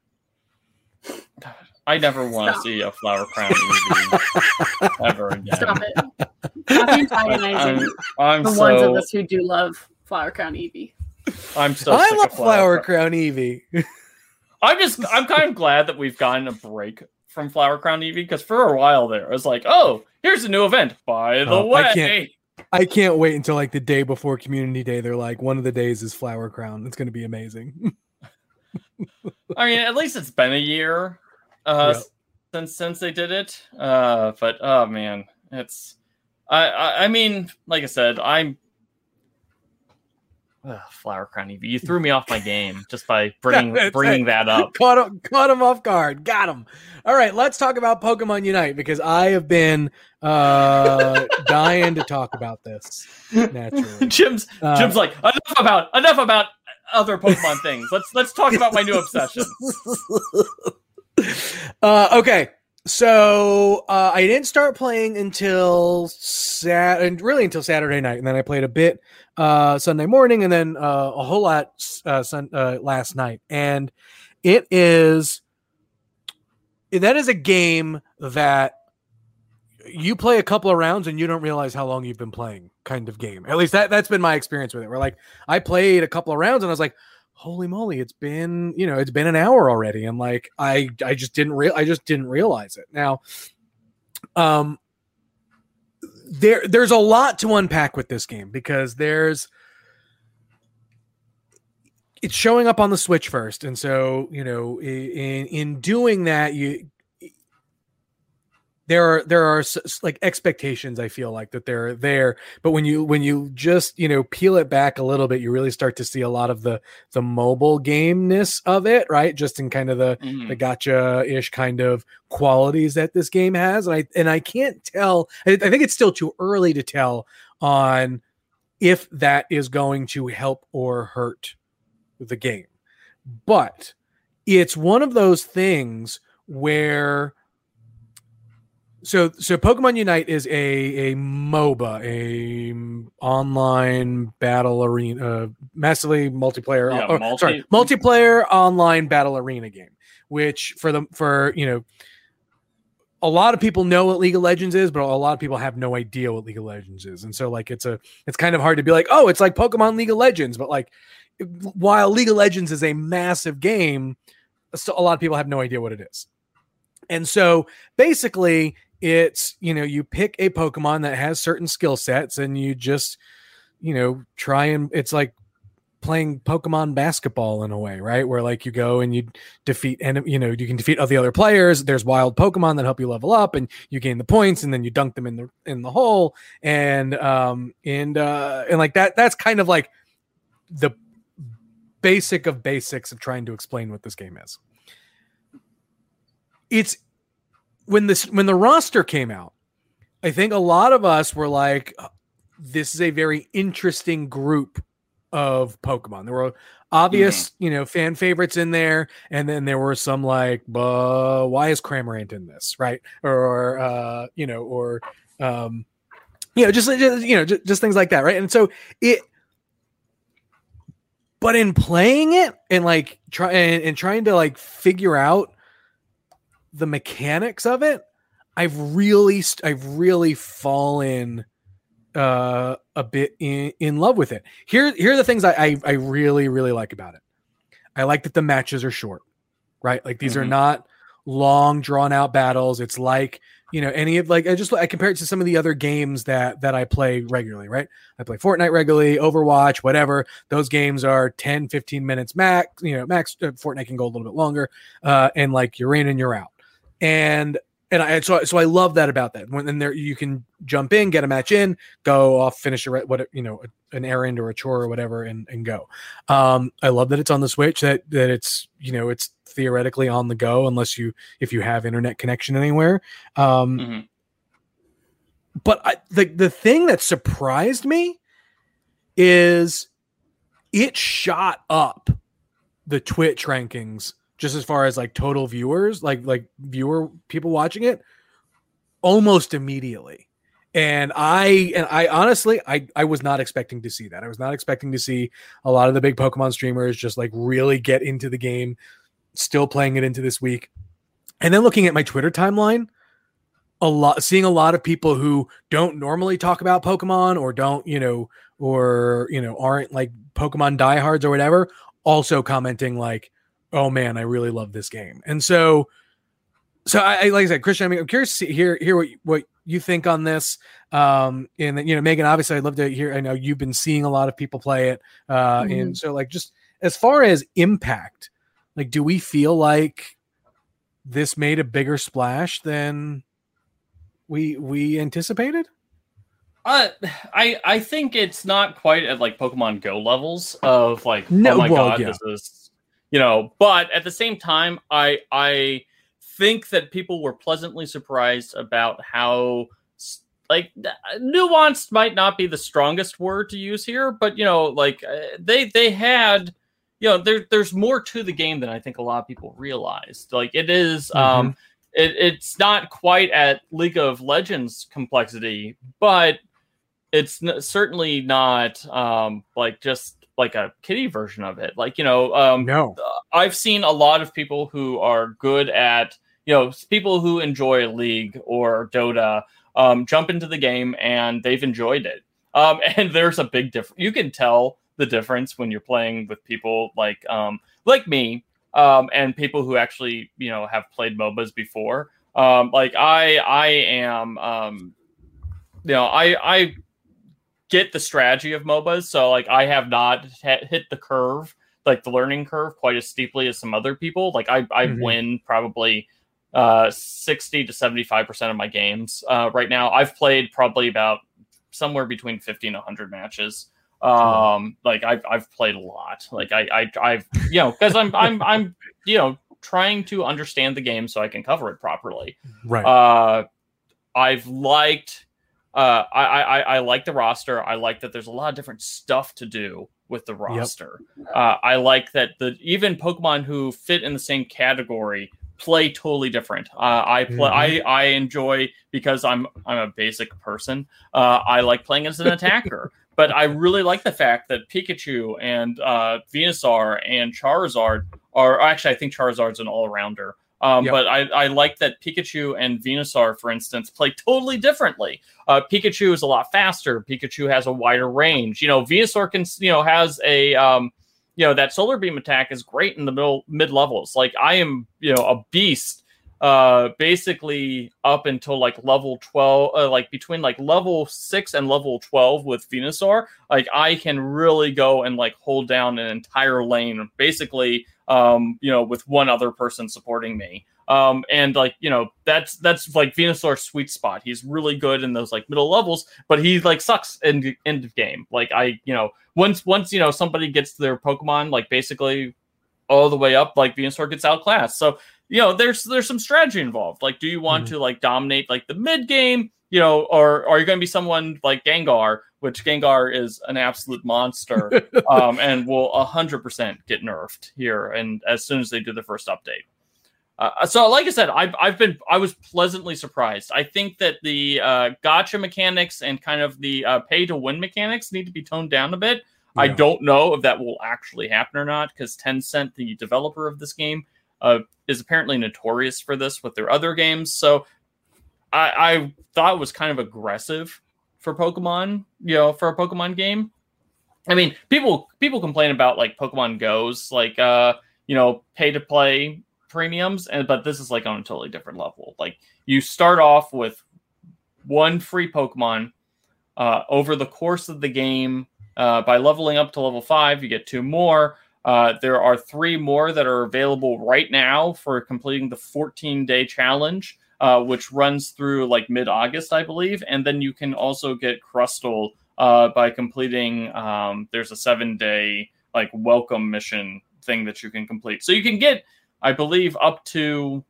S3: I never want to
S4: Stop.
S3: see a flower crown Eevee ever again.
S4: Stop it. Stop antagonizing
S3: I'm, I'm
S4: the
S3: so
S4: ones of us who do love Flower Crown Eevee.
S3: I'm so
S2: I
S3: sick
S2: love
S3: of
S2: flower crown Eevee.
S3: I'm just I'm kind of glad that we've gotten a break from Flower Crown Eevee because for a while there it was like, oh, here's a new event. By the
S2: Oh, I
S3: way,
S2: can't- I can't wait until like the day before Community Day. They're like, one of the days is flower crown. It's going to be amazing.
S3: I mean, at least it's been a year uh,
S2: Yep.
S3: since since they did it. Uh, but oh man, it's I, I I mean, like I said, I'm Ugh, Flower Crown Eevee. You threw me off my game just by bringing
S2: That's
S3: bringing
S2: it.
S3: that up.
S2: caught him, caught him off guard. Got him. All right, let's talk about Pokemon Unite because I have been uh, dying to talk about this. Naturally,
S3: Jim's
S2: Uh,
S3: Jim's like enough about enough about other Pokemon things. Let's let's talk about my new obsession.
S2: uh, okay, so uh, I didn't start playing until Sat, and really until Saturday night, and then I played a bit uh, Sunday morning, and then uh, a whole lot uh, sun, uh, last night. And it is that is a game that you play a couple of rounds and you don't realize how long you've been playing, kind of game. At least that that's been my experience with it. Where like I played a couple of rounds and I was like, holy moly, it's been, you know, it's been an hour already. And like, I, I just didn't real, I just didn't realize it. Now, um, there, there's a lot to unpack with this game because there's, it's showing up on the Switch first. And so, you know, in, in doing that, you, there are, there are like expectations, I feel like that they're there, but when you, when you just, you know, peel it back a little bit, you really start to see a lot of the, the mobile game-ness of it, right? Just in kind of the, mm-hmm. the gotcha-ish kind of qualities that this game has. And I, and I can't tell, I, I think it's still too early to tell on if that is going to help or hurt the game. But it's one of those things where So, so Pokemon Unite is a, a MOBA, a online battle arena, uh, massively multiplayer,
S3: yeah,
S2: or,
S3: multi-
S2: sorry, multiplayer online battle arena game, which for the, for, you know, a lot of people know what League of Legends is, but a lot of people have no idea what League of Legends is. And so like, it's a, it's kind of hard to be like, oh, it's like Pokemon League of Legends, but like, while League of Legends is a massive game, so a lot of people have no idea what it is. And so basically, it's, you know, you pick a Pokemon that has certain skill sets and you just, you know, try and it's like playing Pokemon basketball in a way, right? Where like you go and you defeat, and you know, you can defeat all the other players. There's wild Pokemon that help you level up and you gain the points and then you dunk them in the, in the hole. And, um, and, uh, and like that, that's kind of like the basic of basics of trying to explain what this game is. It's, When this when the roster came out, I think a lot of us were like, this is a very interesting group of Pokemon. There were obvious, mm-hmm. you know, fan favorites in there, and then there were some like, uh, why is Cramorant in this, right? Or uh, you know, or um, you know, just, just you know, just, just things like that, right? And so it, but in playing it and like try and, and trying to like figure out the mechanics of it, I've really, I've really fallen uh, a bit in, in love with it. Here, here are the things I, I, I really, really like about it. I like that the matches are short, right? Like these mm-hmm. are not long, drawn out battles. It's like, you know, any of like, I just, I compare it to some of the other games that, that I play regularly, right? I play Fortnite regularly, Overwatch, whatever. Those games are ten, fifteen minutes max, you know, max. uh, Fortnite can go a little bit longer. Uh, and like you're in and you're out. And and I so so I love that about that. When then there you can jump in, get a match in, go off, finish a what you know an errand or a chore or whatever, and and go. Um, I love that it's on the Switch. That that it's you know it's theoretically on the go unless you if you have internet connection anywhere. Um, mm-hmm. But I, the the thing that surprised me is it shot up the Twitch rankings. Just as far as like total viewers, like like viewer people watching it, almost immediately. And I and I honestly I I was not expecting to see that. I was not expecting to see a lot of the big Pokemon streamers just like really get into the game, still playing it into this week. And then looking at my Twitter timeline, a lot seeing a lot of people who don't normally talk about Pokemon or don't, you know, or you know, aren't like Pokemon diehards or whatever, also commenting like, oh man, I really love this game. And so, so I, I like I said, Christian, I mean, I'm curious to see, hear, hear what, what you think on this. Um, and you know, Megan, obviously I'd love to hear, I know you've been seeing a lot of people play it. Uh, mm-hmm. And so like, just as far as impact, like, do we feel like this made a bigger splash than we, we anticipated?
S3: Uh, I, I think it's not quite at like Pokemon Go levels of like,
S2: no,
S3: oh my
S2: well,
S3: God,
S2: yeah.
S3: this is, you know, but at the same time, I I think that people were pleasantly surprised about how, like, nuanced might not be the strongest word to use here, but, you know, like, uh, they they had you know, there there's more to the game than I think a lot of people realized. Like it is,
S2: Mm-hmm.
S3: um, it, it's not quite at League of Legends complexity, but it's n- certainly not um, like just like a kiddie version of it. Like, you know, um,
S2: No.
S3: I've seen a lot of people who are good at, you know, people who enjoy League or Dota um, jump into the game and they've enjoyed it. Um, and there's a big difference. You can tell the difference when you're playing with people like um, like me um, and people who actually, you know, have played MOBAs before. Um, like I, I am, um, you know, I, I get the strategy of MOBAs. So like I have not ha- hit the curve, like the learning curve quite as steeply as some other people. Like I, I
S2: Mhm.
S3: win probably uh, sixty to seventy-five percent of my games uh, right now. I've played probably about somewhere between fifty and one hundred matches. Um, like I've, I've played a lot. Like I, I, I've, you know, cause I'm, I'm, I'm, you know, trying to understand the game so I can cover it properly.
S2: Right.
S3: Uh, I've liked, uh, I, I, I like the roster. I like that there's a lot of different stuff to do with the roster. Uh, I like that the even Pokemon who fit in the same category play totally different. Uh, I play.
S2: Mhm.
S3: I, I enjoy because I'm I'm a basic person. Uh, I like playing as an attacker, but I really like the fact that Pikachu and uh, Venusaur and Charizard are actually I think Charizard's an all-rounder. Um,
S2: Yep.
S3: But I, I like that Pikachu and Venusaur, for instance, play totally differently. Uh, Pikachu is a lot faster. Pikachu has a wider range. You know, Venusaur can, you know, has a, um, you know, that Solar Beam attack is great in the middle mid levels. Like I am, you know, a beast. Uh, basically up until like level twelve, uh, like between like level six and level twelve with Venusaur. Like I can really go and like hold down an entire lane, basically. Um, you know, with one other person supporting me. Um, and like, you know, that's, that's like Venusaur's sweet spot. He's really good in those like middle levels, but he like sucks in the end of game. Like I, you know, once, once, you know, somebody gets their Pokemon, like basically all the way up, like Venusaur gets outclassed. So, you know, there's, there's some strategy involved. Like, do you want
S2: Mhm.
S3: to like dominate like the mid game, you know, or, or are you going to be someone like Gengar, which Gengar is an absolute monster. um, and will one hundred percent get nerfed here, and as soon as they do the first update. Uh, so, like I said, I've I've been I was pleasantly surprised. I think that the uh, gotcha mechanics and kind of the uh, pay to win mechanics need to be toned down a bit. I
S2: Yeah.
S3: don't know if that will actually happen or not, because Tencent, the developer of this game, uh, is apparently notorious for this with their other games. So, I, I thought it was kind of aggressive for Pokemon, you know, for a Pokemon game. I mean, people people complain about like Pokemon Go's like uh, you know, pay to play premiums, and but this is like on a totally different level. Like you start off with one free Pokemon uh, over the course of the game. Uh, by leveling up to level five, you get two more. Uh, there are three more that are available right now for completing the fourteen day challenge, uh, which runs through like mid-August, I believe. And then you can also get Crustle uh, by completing, um, there's a seven day like welcome mission thing that you can complete. So you can get, I believe, up to,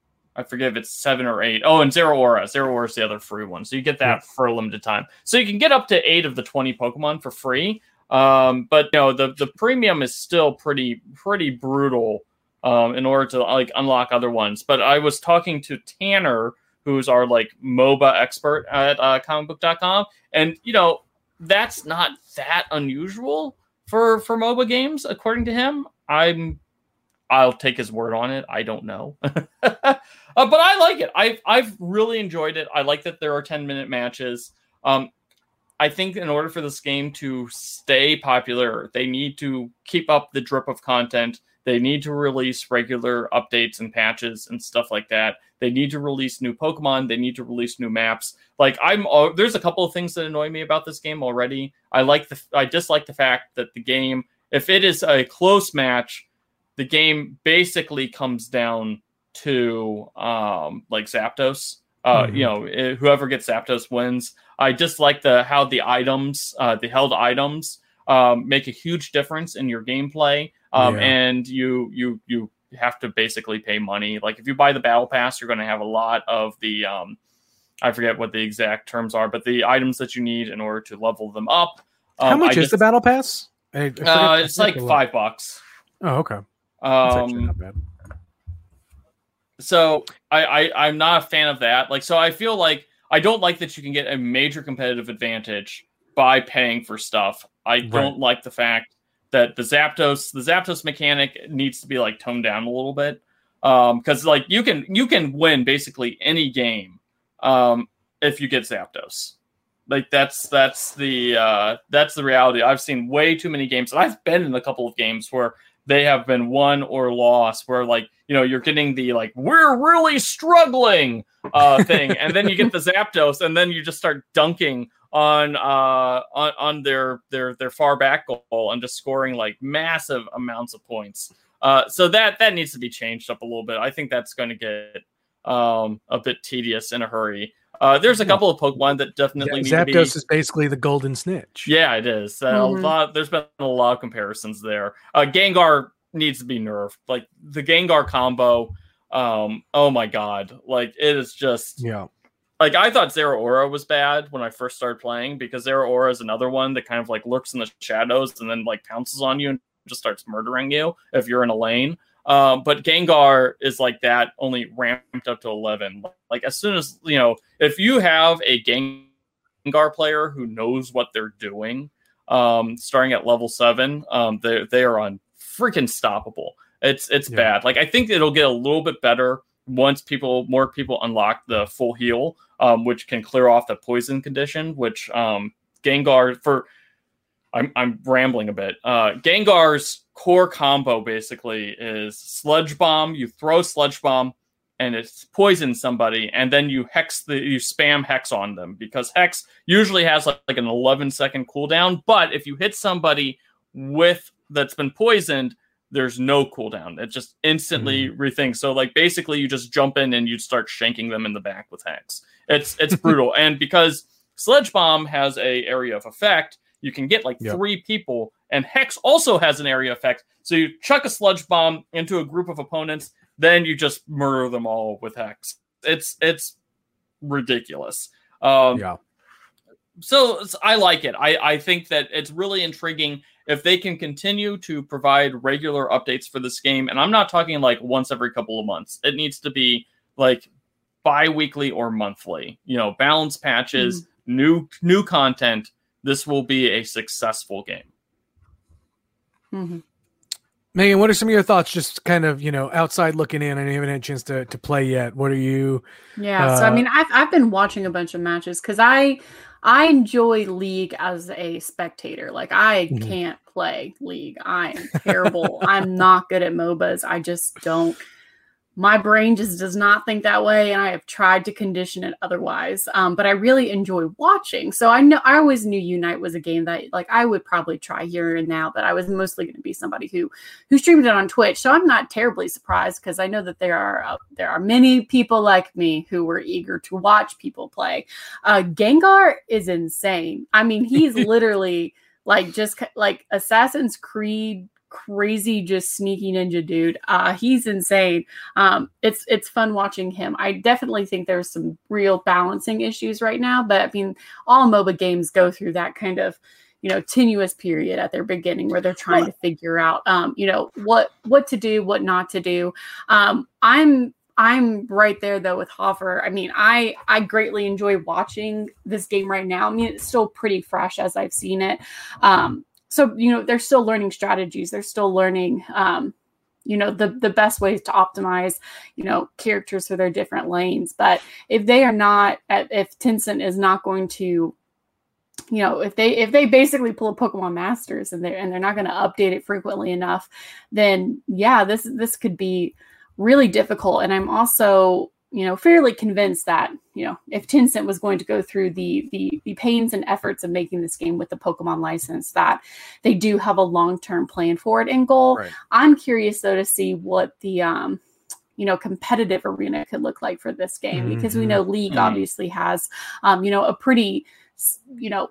S3: I forget if it's seven or eight. Oh, and Zero Aura. Zero Aura is the other free one. So you get that for a limited time. So you can get up to eight of the twenty Pokemon for free. Um, but you know, the, the premium is still pretty, pretty brutal um, in order to like unlock other ones. But I was talking to Tanner, who's our like MOBA expert at uh, comic book dot com. And, you know, that's not that unusual for, for MOBA games, according to him. I'm, I'll take his word on it. I don't know. uh, but I like it. I've, I've really enjoyed it. I like that there are ten minute matches. Um, I think in order for this game to stay popular, they need to keep up the drip of content. They need to release regular updates and patches and stuff like that. They need to release new Pokemon. They need to release new maps. Like I'm, uh, there's a couple of things that annoy me about this game already. I like the, I dislike the fact that the game, if it is a close match, the game basically comes down to um, like Zapdos. Uh,
S2: Mhm.
S3: You know, whoever gets Zapdos wins. I just like the how the items, uh, the held items, um, make a huge difference in your gameplay. Um,
S2: Yeah.
S3: And you you you have to basically pay money. Like if you buy the battle pass, you're going to have a lot of the um, I forget what the exact terms are, but the items that you need in order to level them up. Um,
S2: How much
S3: I
S2: is
S3: just,
S2: the battle pass? I, I forget-
S3: Uh,
S2: I
S3: it's
S2: forget
S3: like
S2: the-
S3: five bucks.
S2: Oh, okay. That's actually
S3: Um,
S2: not bad.
S3: so I, I I'm not a fan of that. Like, so I feel like I don't like that you can get a major competitive advantage by paying for stuff. I
S2: Right.
S3: don't like the fact that the Zapdos the Zapdos mechanic needs to be like toned down a little bit. Um, because like you can you can win basically any game um if you get Zapdos. Like that's that's the uh that's the reality. I've seen way too many games, and I've been in a couple of games where they have been won or lost, where like, you know, you're getting the like we're really struggling uh thing, and then you get the Zapdos, and then you just start dunking on uh on, on their their their far back goal and just scoring like massive amounts of points. Uh, so that that needs to be changed up a little bit. I think that's going to get um, a bit tedious in a hurry. Uh, there's a couple of Pokemon that definitely
S2: Z-
S3: need to be.
S2: Zapdos is basically the golden snitch.
S3: Yeah, it is. Uh,
S4: Mhm.
S3: A lot. There's been a lot of comparisons there. Uh, Gengar needs to be nerfed. Like the Gengar combo. Um, oh my god! Like it is just.
S2: Yeah.
S3: Like I thought Zeraora was bad when I first started playing, because Zeraora is another one that kind of like lurks in the shadows and then like pounces on you and just starts murdering you if you're in a lane. Um, but Gengar is like that, only ramped up to eleven. Like as soon as, you know, if you have a Gengar player who knows what they're doing, um, starting at level seven, um, they they are on freaking stoppable. It's it's
S2: Yeah.
S3: bad. Like I think it'll get a little bit better once people more people unlock the full heal, um, which can clear off the poison condition, which um, Gengar for. I'm I'm rambling a bit. Uh, Gengar's core combo basically is Sludge Bomb. You throw Sludge Bomb, and it poisons somebody, and then you hex the you spam Hex on them, because Hex usually has like, like an eleven second cooldown. But if you hit somebody with that's been poisoned, there's no cooldown. It just instantly mm. rethinks. So like basically you just jump in and you start shanking them in the back with Hex. It's it's brutal, and because Sludge Bomb has a area of effect, you can get like yep. three people, and Hex also has an area effect. So you chuck a Sludge Bomb into a group of opponents, then you just murder them all with Hex. It's it's ridiculous. Um,
S2: yeah.
S3: So I like it. I, I think that it's really intriguing if they can continue to provide regular updates for this game. And I'm not talking like once every couple of months. It needs to be like bi-weekly or monthly. You know, balance patches, mm-hmm. new new content. This will be a successful game.
S4: Mm-hmm.
S2: Megan, what are some of your thoughts? Just kind of, you know, outside looking in. I haven't had a chance to, to play yet. What are you?
S4: Yeah.
S2: Uh,
S4: so, I mean, I've, I've been watching a bunch of matches because I, I enjoy League as a spectator. Like I mm-hmm. can't play League. I am terrible. I'm not good at M O B As. I just don't. My brain just does not think that way, and I have tried to condition it otherwise. Um, but I really enjoy watching. So I know I always knew Unite was a game that like I would probably try here and now, but I was mostly going to be somebody who who streamed it on Twitch. So I'm not terribly surprised because I know that there are uh, there are many people like me who were eager to watch people play. Uh, Gengar is insane. I mean, he's literally like just like Assassin's Creed. Crazy, just sneaky ninja dude. Uh, he's insane. Um, it's it's fun watching him. I definitely think there's some real balancing issues right now, but I mean, all M O B A games go through that kind of, you know, tenuous period at their beginning where they're trying to figure out, um, you know, what what to do, what not to do. Um, I'm I'm right there though with Hoffer. I mean, I I greatly enjoy watching this game right now. I mean, it's still pretty fresh as I've seen it. Um, So, you know, they're still learning strategies. They're still learning, um, you know, the, the best ways to optimize, you know, characters for their different lanes. But if they are not, if Tencent is not going to, you know, if they if they basically pull a Pokemon Masters and they're, and they're not going to update it frequently enough, then, yeah, this this could be really difficult. And I'm also, you know, fairly convinced that, you know, if Tencent was going to go through the, the the pains and efforts of making this game with the Pokemon license, that they do have a long-term plan for it and goal.
S2: Right.
S4: I'm curious, though, to see what the, um, you know, competitive arena could look like for this game, mm-hmm. because we know League mm-hmm. obviously has, um, you know, a pretty, you know,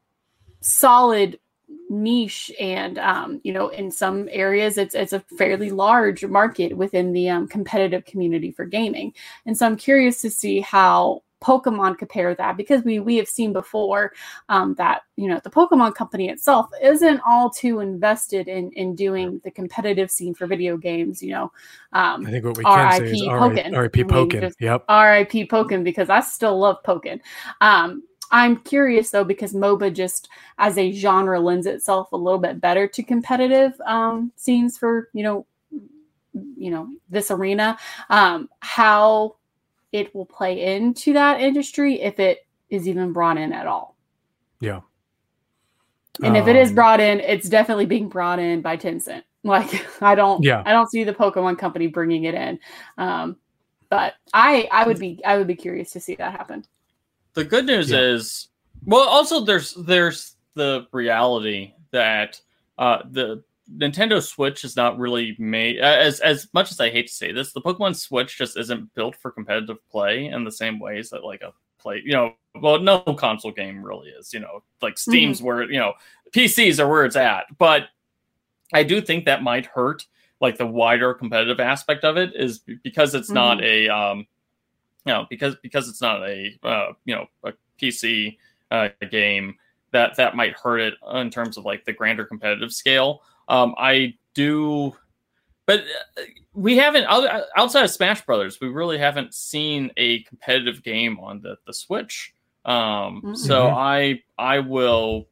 S4: solid niche, and um you know, in some areas it's it's a fairly large market within the um, competitive community for gaming. And so I'm curious to see how Pokemon compare that, because we we have seen before um, that, you know, the Pokemon company itself isn't all too invested in in doing the competitive scene for video games. You know, um,
S2: I think what we can say is R I P Pokken. Yep,
S4: R I P Pokken, because I still love Pokken. Um, I'm curious though, because MOBA just as a genre lends itself a little bit better to competitive um, scenes for, you know, you know, this arena, um, how it will play into that industry, if it is even brought in at all.
S2: Yeah.
S4: And
S2: um,
S4: if it is brought in, it's definitely being brought in by Tencent. Like, I don't,
S2: yeah.
S4: I don't see the Pokemon company bringing it in. Um, but I, I would be, I would be curious to see that happen.
S3: The good news
S2: yeah.
S3: is, well, also there's there's the reality that uh, the Nintendo Switch is not really made, as as much as I hate to say this, the Pokemon Switch just isn't built for competitive play in the same ways that like a play, you know, well, no console game really is, you know, like Steam's mm-hmm. where, you know, P Cs are where it's at. But I do think that might hurt like the wider competitive aspect of it, is because it's mm-hmm. not a, um, you know, because because it's not a, uh, you know, a P C uh, game, that that might hurt it in terms of like the grander competitive scale. Um, I do, but we haven't, outside of Smash Brothers, we really haven't seen a competitive game on the, the Switch. Um, mm-hmm. So I I will,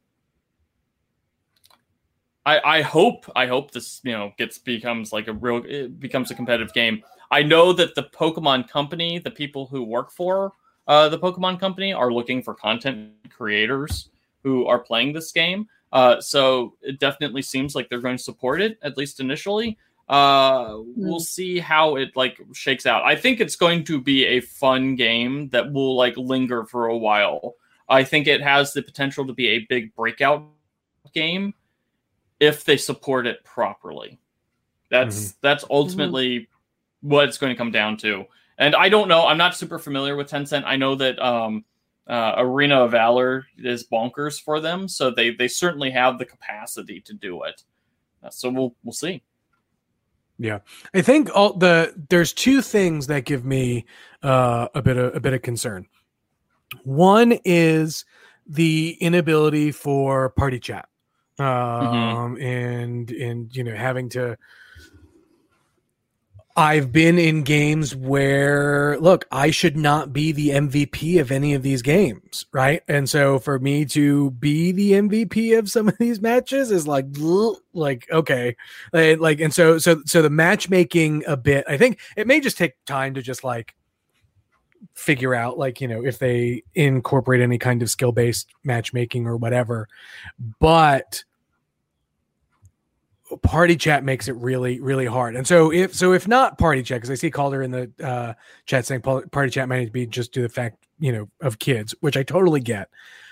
S3: I I hope I hope this, you know, gets becomes like a real, it becomes a competitive game. I know that the Pokemon Company, the people who work for uh, the Pokemon Company, are looking for content creators who are playing this game. Uh, so it definitely seems like they're going to support it, at least initially. Uh, mm. We'll see how it like shakes out. I think it's going to be a fun game that will like linger for a while. I think it has the potential to be a big breakout game if they support it properly. That's mm-hmm. that's ultimately mm-hmm. what it's going to come down to. And I don't know. I'm not super familiar with Tencent. I know that um, uh, Arena of Valor is bonkers for them, so they they certainly have the capacity to do it. Uh, so we'll we'll see.
S2: Yeah, I think all the there's two things that give me uh, a bit of a bit of concern. One is the inability for party chat, um, mm-hmm. and and you know having to. I've been in games where, look, I should not be the M V P of any of these games, right? And so for me to be the M V P of some of these matches is like, like okay, like, and so so so the matchmaking a bit. I think it may just take time to just like figure out, like, you know, if they incorporate any kind of skill based matchmaking or whatever, but. Party chat makes it really, really hard. And so if so, if not party chat, because I see Calder in the uh, chat saying party chat might be just to the fact, you know, of kids, which I totally get.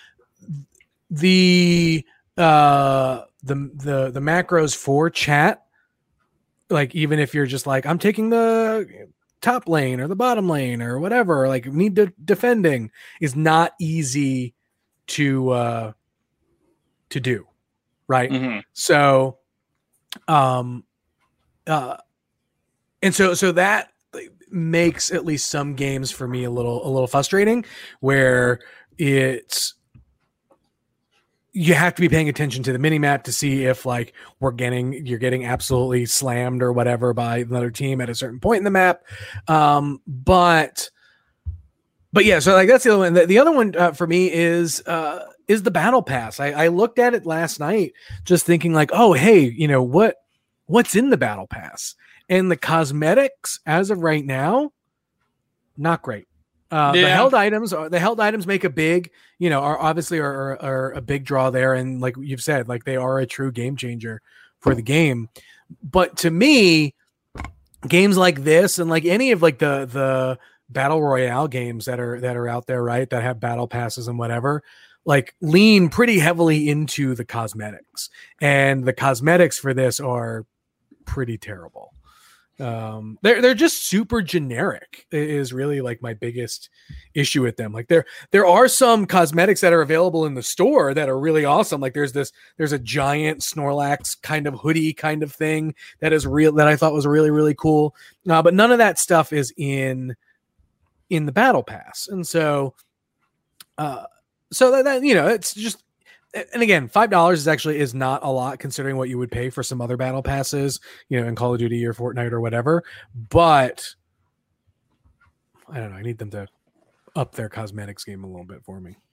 S2: The uh, the the the macros for chat, like even if you're just like I'm taking the top lane or the bottom lane or whatever, like need to defending, is not easy to uh, to do, right? Mm-hmm. So. Um, uh, and so, so that makes at least some games for me a little, a little frustrating, where it's, you have to be paying attention to the mini map to see if like we're getting, you're getting absolutely slammed or whatever by another team at a certain point in the map. Um, but, but yeah, so like that's the other one. The, the other one uh, for me is, uh, is the battle pass. I, I looked at it last night just thinking like, oh, hey, you know, what, what's in the battle pass? And the cosmetics as of right now, not great. Uh, yeah. The held items are the held items make a big, you know, are obviously are, are, are a big draw there. And like you've said, like they are a true game changer for the game. But to me, games like this and like any of like the, the battle royale games that are, that are out there, right, that have battle passes and whatever, like lean pretty heavily into the cosmetics, and the cosmetics for this are pretty terrible. Um, they're, they're just super generic is really like my biggest issue with them. Like there, there are some cosmetics that are available in the store that are really awesome. Like there's this, there's a giant Snorlax kind of hoodie kind of thing that is real, that I thought was really, really cool. Uh, but none of that stuff is in, in the battle pass. And so, uh, so that, that you know, it's just, and again, five dollars is actually is not a lot considering what you would pay for some other battle passes, you know, in Call of Duty or Fortnite or whatever. But I don't know. I need them to up their cosmetics game a little bit for me.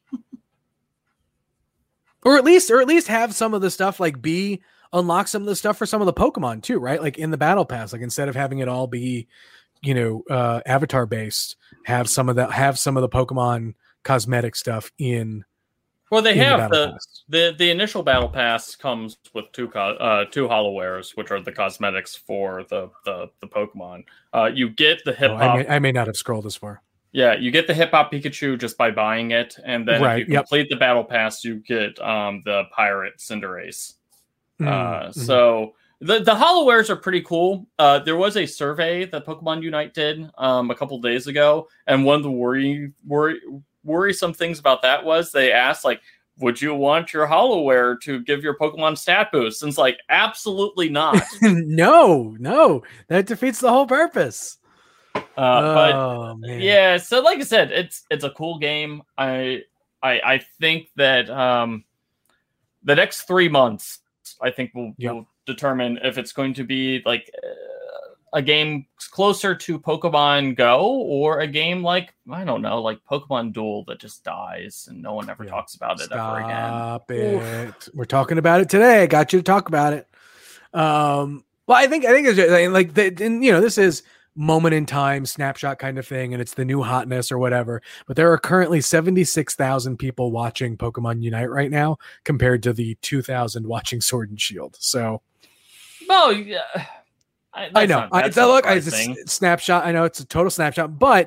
S2: Or at least, or at least have some of the stuff like be unlock some of the stuff for some of the Pokemon too, right? Like in the battle pass, like instead of having it all be, you know, uh, avatar based, have some of that, have some of the Pokemon cosmetic stuff in.
S3: Well, they
S2: in
S3: have
S2: the,
S3: the, the the initial battle pass comes with two co- uh, two HoloWares, which are the cosmetics for the the, the Pokemon. Uh, you get the hip hop.
S2: Oh, I, may, I may not have scrolled as far.
S3: Yeah, you get the Hip Hop Pikachu just by buying it, and then
S2: right,
S3: if you
S2: yep.
S3: complete the battle pass, you get um, the Pirate Cinderace.
S2: Mm,
S3: uh,
S2: mm-hmm.
S3: So the the HoloWares are pretty cool. Uh, there was a survey that Pokemon Unite did um, a couple days ago, and one of the worry, worry worrisome things about that was they asked like, would you want your HoloWare to give your Pokemon stat boost? And it's like, absolutely not.
S2: no, no, that defeats the whole purpose.
S3: Uh,
S2: oh,
S3: but
S2: man.
S3: yeah, so like I said, it's it's a cool game. I I I think that um, the next three months, I think will
S2: yep.
S3: will determine if it's going to be like uh, a game closer to Pokemon Go or a game like I don't know, like Pokemon Duel that just dies and no one ever yeah. talks about it
S2: Stop
S3: ever again.
S2: Stop it! Oof. We're talking about it today. I got you to talk about it. Um, well, I think I think it's like the, and you know this is. Moment in time snapshot kind of thing, and it's the new hotness or whatever. But there are currently seventy-six thousand people watching Pokemon Unite right now, compared to the two thousand watching Sword and Shield. So,
S3: well, yeah,
S2: I, I know. I, look, I, it's a snapshot. I know it's a total snapshot, but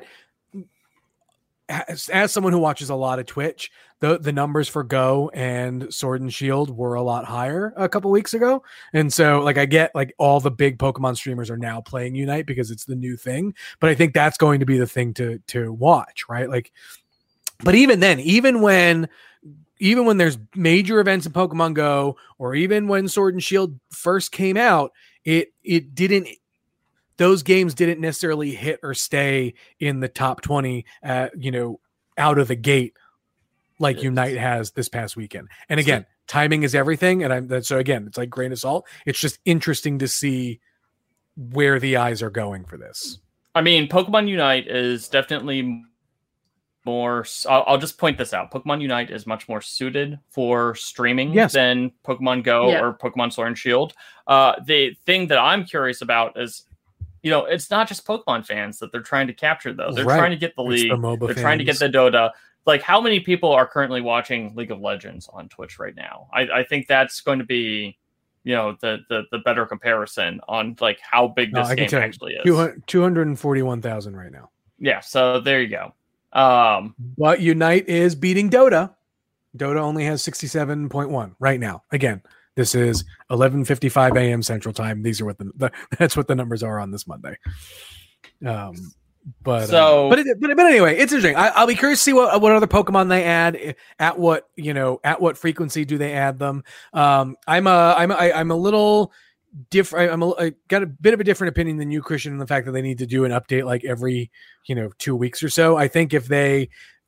S2: as, as someone who watches a lot of Twitch, the the numbers for Go and Sword and Shield were a lot higher a couple weeks ago. And so like I get like all the big Pokemon streamers are now playing Unite because it's the new thing, but I think that's going to be the thing to to watch, right? Like but even then, even when even when there's major events in Pokemon Go, or even when Sword and Shield first came out, it it didn't those games didn't necessarily hit or stay in the top twenty, uh, you know, out of the gate like yes. Unite has this past weekend. And again, so, timing is everything. And I'm so again, it's like grain of salt. It's just interesting to see where the eyes are going for this.
S3: I mean, Pokemon Unite is definitely more. I'll, I'll just point this out. Pokemon Unite is much more suited for streaming yes. than Pokemon Go yeah. or Pokemon Sword and Shield. Uh, the thing that I'm curious about is, you know, it's not just Pokemon fans that they're trying to capture, though. They're right. trying to get the League. The they're fans. trying to get the Dota. Like, how many people are currently watching League of Legends on Twitch right now? I, I think that's going to be, you know, the the, the better comparison on, like, how big this no, game actually is.
S2: two hundred forty-one thousand right now.
S3: Yeah, so there you go. Um,
S2: but Unite is beating Dota. Dota only has sixty-seven point one right now. Again, this is eleven fifty-five a.m. Central Time. These are what the, the that's what the numbers are on this Monday. Um, but
S3: so,
S2: uh, but, it, but but anyway, it's interesting. I, I'll be curious to see what what other Pokemon they add, at what you know at what frequency do they add them. Um, I'm a I'm a, I'm a little different. I'm a, I got a bit of a different opinion than you, Christian, in the fact that they need to do an update like every you know two weeks or so. I think if they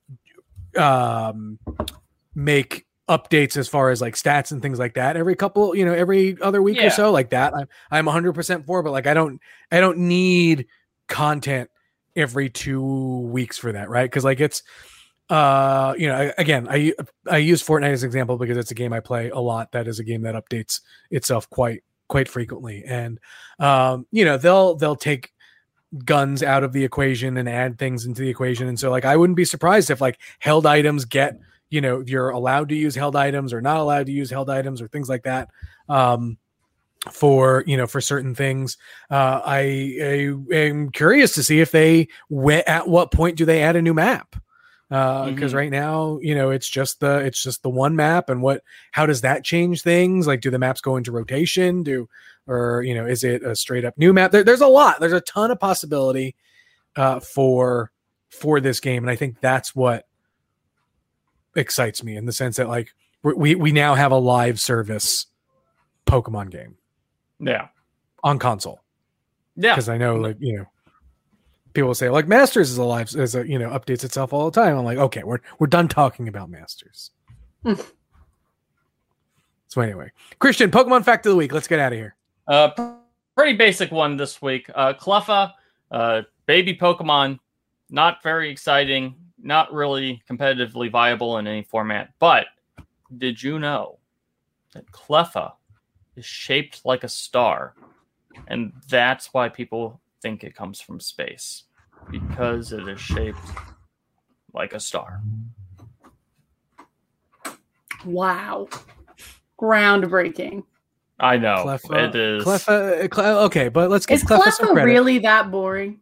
S2: um make updates as far as like stats and things like that every couple, you know, every other week yeah. or so, like that, I'm I'm one hundred percent for. But like I don't I don't need content every two weeks for that, right? Because like it's uh you know again I I use Fortnite as an example because it's a game I play a lot. That is a game that updates itself quite quite frequently, and um you know they'll they'll take guns out of the equation and add things into the equation, and so like I wouldn't be surprised if like held items get, you know, you're allowed to use held items or not allowed to use held items or things like that. Um, for, you know, for certain things. Uh, I, I am curious to see if they, at what point do they add a new map? Uh, because mm-hmm. right now, you know, it's just the, it's just the one map, and what, how does that change things? Like, do the maps go into rotation? Do, or, you know, is it a straight up new map? There, there's a lot, there's a ton of possibility, uh, for, for this game. And I think that's what excites me, in the sense that like we we now have a live service Pokemon game,
S3: yeah,
S2: on console.
S3: Yeah,
S2: because I know like you know people say like Masters is alive, as a, you know, updates itself all the time. I'm like, okay, we're we're done talking about Masters. So anyway, Christian, Pokemon fact of the week. Let's get out of here.
S3: Uh, pretty basic one this week. Uh, Cleffa, uh, baby Pokemon, not very exciting, not really competitively viable in any format. But did you know that Cleffa is shaped like a star, and that's why people think it comes from space, because it is shaped like a star.
S4: Wow. Groundbreaking.
S3: I know.
S2: Cleffa,
S3: it is.
S2: Cleffa, Cle- okay, but let's give
S4: Is
S2: Cleffa some
S4: Cleffa
S2: credit.
S4: really that boring?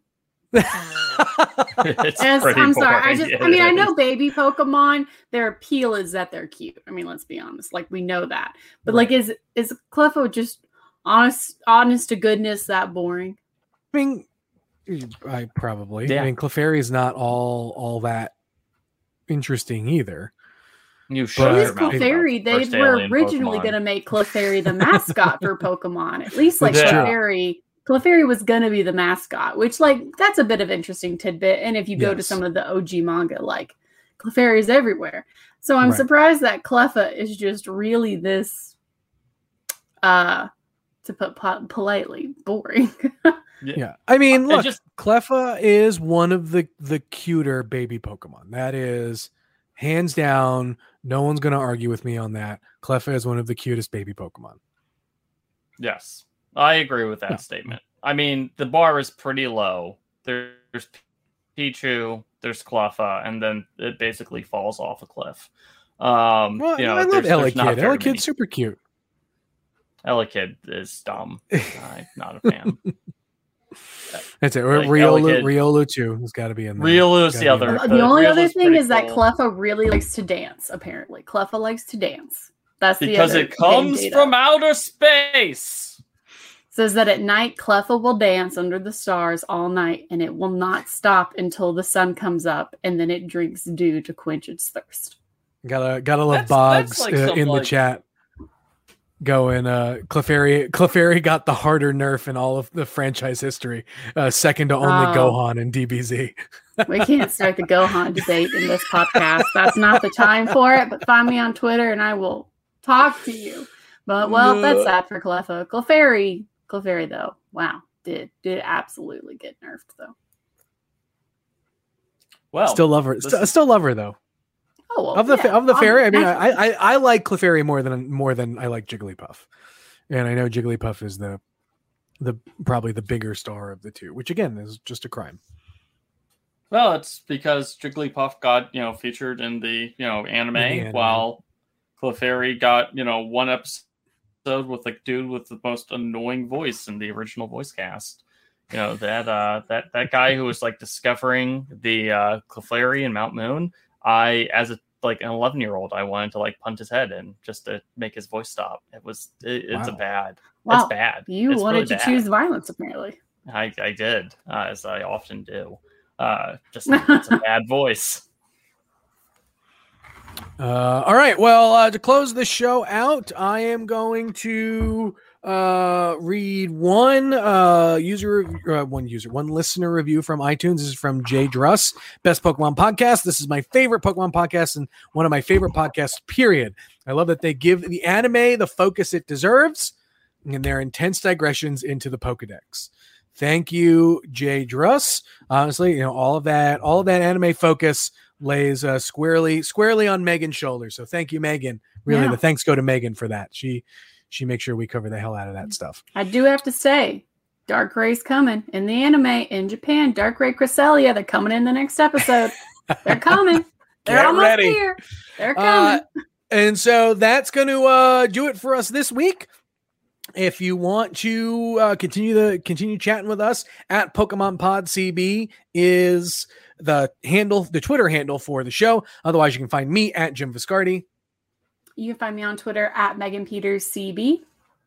S3: It's
S4: As,
S3: pretty
S4: I'm sorry. I
S3: boring.
S4: just,
S3: It
S4: I mean, I
S3: is.
S4: know baby Pokemon, their appeal is that they're cute. I mean, let's be honest. Like, we know that. But, like, is is Cleffa just honest, honest to goodness that boring?
S2: I mean, I probably.
S3: Yeah.
S2: I mean, Clefairy is not all all that interesting either.
S3: You
S2: But-
S3: shut
S4: At
S3: your
S4: least
S3: mouth about
S4: Clefairy,
S3: the
S4: they
S3: first
S4: were
S3: alien
S4: originally
S3: Pokemon.
S4: going to make Clefairy the mascot for Pokemon. At least, like,
S3: That's true.
S4: Clefairy, Clefairy was going to be the mascot, which, like, that's a bit of interesting tidbit. And if you go to
S2: Yes.
S4: some of the O G manga, like, Clefairy is everywhere. So I'm
S2: Right.
S4: surprised that Cleffa is just really this, uh, to put po- politely, boring.
S2: Yeah, I mean,
S3: It
S2: look,
S3: just-
S2: Cleffa is one of the the cuter baby Pokemon. That is hands down. No one's going to argue with me on that. Cleffa is one of the cutest baby Pokemon.
S3: Yes, I agree with that
S2: Yeah.
S3: statement. I mean, the bar is pretty low. There's Pichu, there's Cleffa, and then it basically falls off a cliff. Um,
S2: Well,
S3: you know,
S2: I love
S3: there's, there's
S2: Elekid.
S3: not very
S2: Elekid's
S3: many.
S2: super cute.
S3: Elekid is dumb. I'm not a fan.
S2: That's it.
S3: Like
S2: Riolu,
S3: Elekid.
S2: Riolu too has got to be in there.
S3: Riolu is
S2: Gotta
S3: the
S2: be
S3: other-
S2: in
S4: the
S2: there.
S3: Uh,
S4: only
S3: Riolu's
S4: other thing
S3: pretty
S4: is that
S3: cool.
S4: Cleffa really likes to dance, apparently. Cleffa likes to dance. That's the
S3: Because
S4: other
S3: it comes
S4: game data.
S3: from outer space.
S4: Says that at night Cleffa will dance under the stars all night, and it will not stop until the sun comes up, and then it drinks dew to quench its thirst.
S2: Gotta gotta love
S3: That's-
S2: Boggs
S3: that's like
S2: uh,
S3: some,
S2: in the
S3: like-
S2: chat. Going, uh, Clefairy. Clefairy got the harder nerf in all of the franchise history, uh, second to only
S4: Oh.
S2: Gohan and D B Z.
S4: We can't start the Gohan debate in this podcast. That's not the time for it. But find me on Twitter, and I will talk to you. But well, that's sad for Cleffa. Clefairy, Clefairy though, wow, did did absolutely get nerfed though.
S3: Well,
S2: Still love her.
S3: this
S2: St-
S3: is-
S2: still love her though.
S4: Oh, well,
S2: Of the fa-
S4: yeah,
S2: of the fairy, I mean, I,
S4: naturally.
S2: I I like Clefairy more than more than I like Jigglypuff, and I know Jigglypuff is the the probably the bigger star of the two, which again is just a crime.
S3: Well, it's because Jigglypuff got, you know, featured in the, you know, anime,
S2: anime.
S3: while Clefairy got, you know, one episode with a dude with the most annoying voice in the original voice cast. You know, that uh that that guy who was like discovering the uh Clefairy in Mount Moon. I, as a like an eleven year old, I wanted to like punt his head in just to make his voice stop. It was it, it's a
S2: Wow.
S3: bad.
S4: Wow,
S3: It's bad.
S4: You
S3: It's
S4: wanted
S3: really
S4: to
S3: bad.
S4: choose violence, apparently.
S3: I, I did, uh, as I often do. Uh, just it's a bad voice.
S2: Uh, all right. Well, uh, to close the show out, I am going to uh, read one uh, user, uh, one user, one listener review from iTunes. This is from Jay Druss, Best Pokemon Podcast. This is my favorite Pokemon podcast and one of my favorite podcasts, period. I love that they give the anime the focus it deserves and their intense digressions into the Pokedex. Thank you, Jay Druss. Honestly, you know, all of that, all of that anime focus lays uh, squarely, squarely on Megan's shoulders. So thank you, Megan. Really,
S4: Yeah.
S2: the thanks go to Megan for that. She, she makes sure we cover the hell out of that stuff.
S4: I do have to say, Dark Ray's coming in the anime in Japan. Dark Ray Cresselia, they're coming in the next episode. They're coming. They're
S2: Get
S4: almost
S2: ready.
S4: here. They're
S2: Uh,
S4: coming.
S2: and so that's going to uh, do it for us this week. If you want to uh, continue the continue chatting with us, at Pokemon Pod C B is the handle, the Twitter handle for the show. Otherwise, you can find me at Jim Viscardi.
S4: You can find me on Twitter at Megan Peters C B.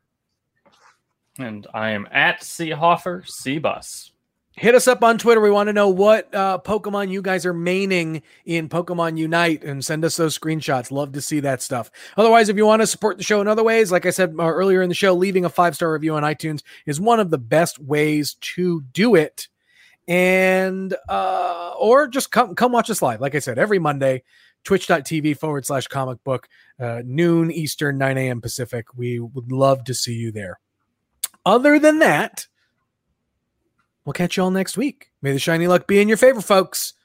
S3: And I am at Seahoffer Seabus.
S2: Hit us up on Twitter. We want to know what uh, Pokemon you guys are maining in Pokemon Unite, and send us those screenshots. Love to see that stuff. Otherwise, if you want to support the show in other ways, like I said uh, earlier in the show, leaving a five-star review on iTunes is one of the best ways to do it. and uh, or just come come watch us live. Like I said, every Monday, twitch.tv forward slash comic book, uh, noon Eastern, nine a.m. Pacific. We would love to see you there. Other than that, we'll catch you all next week. May the shiny luck be in your favor, folks.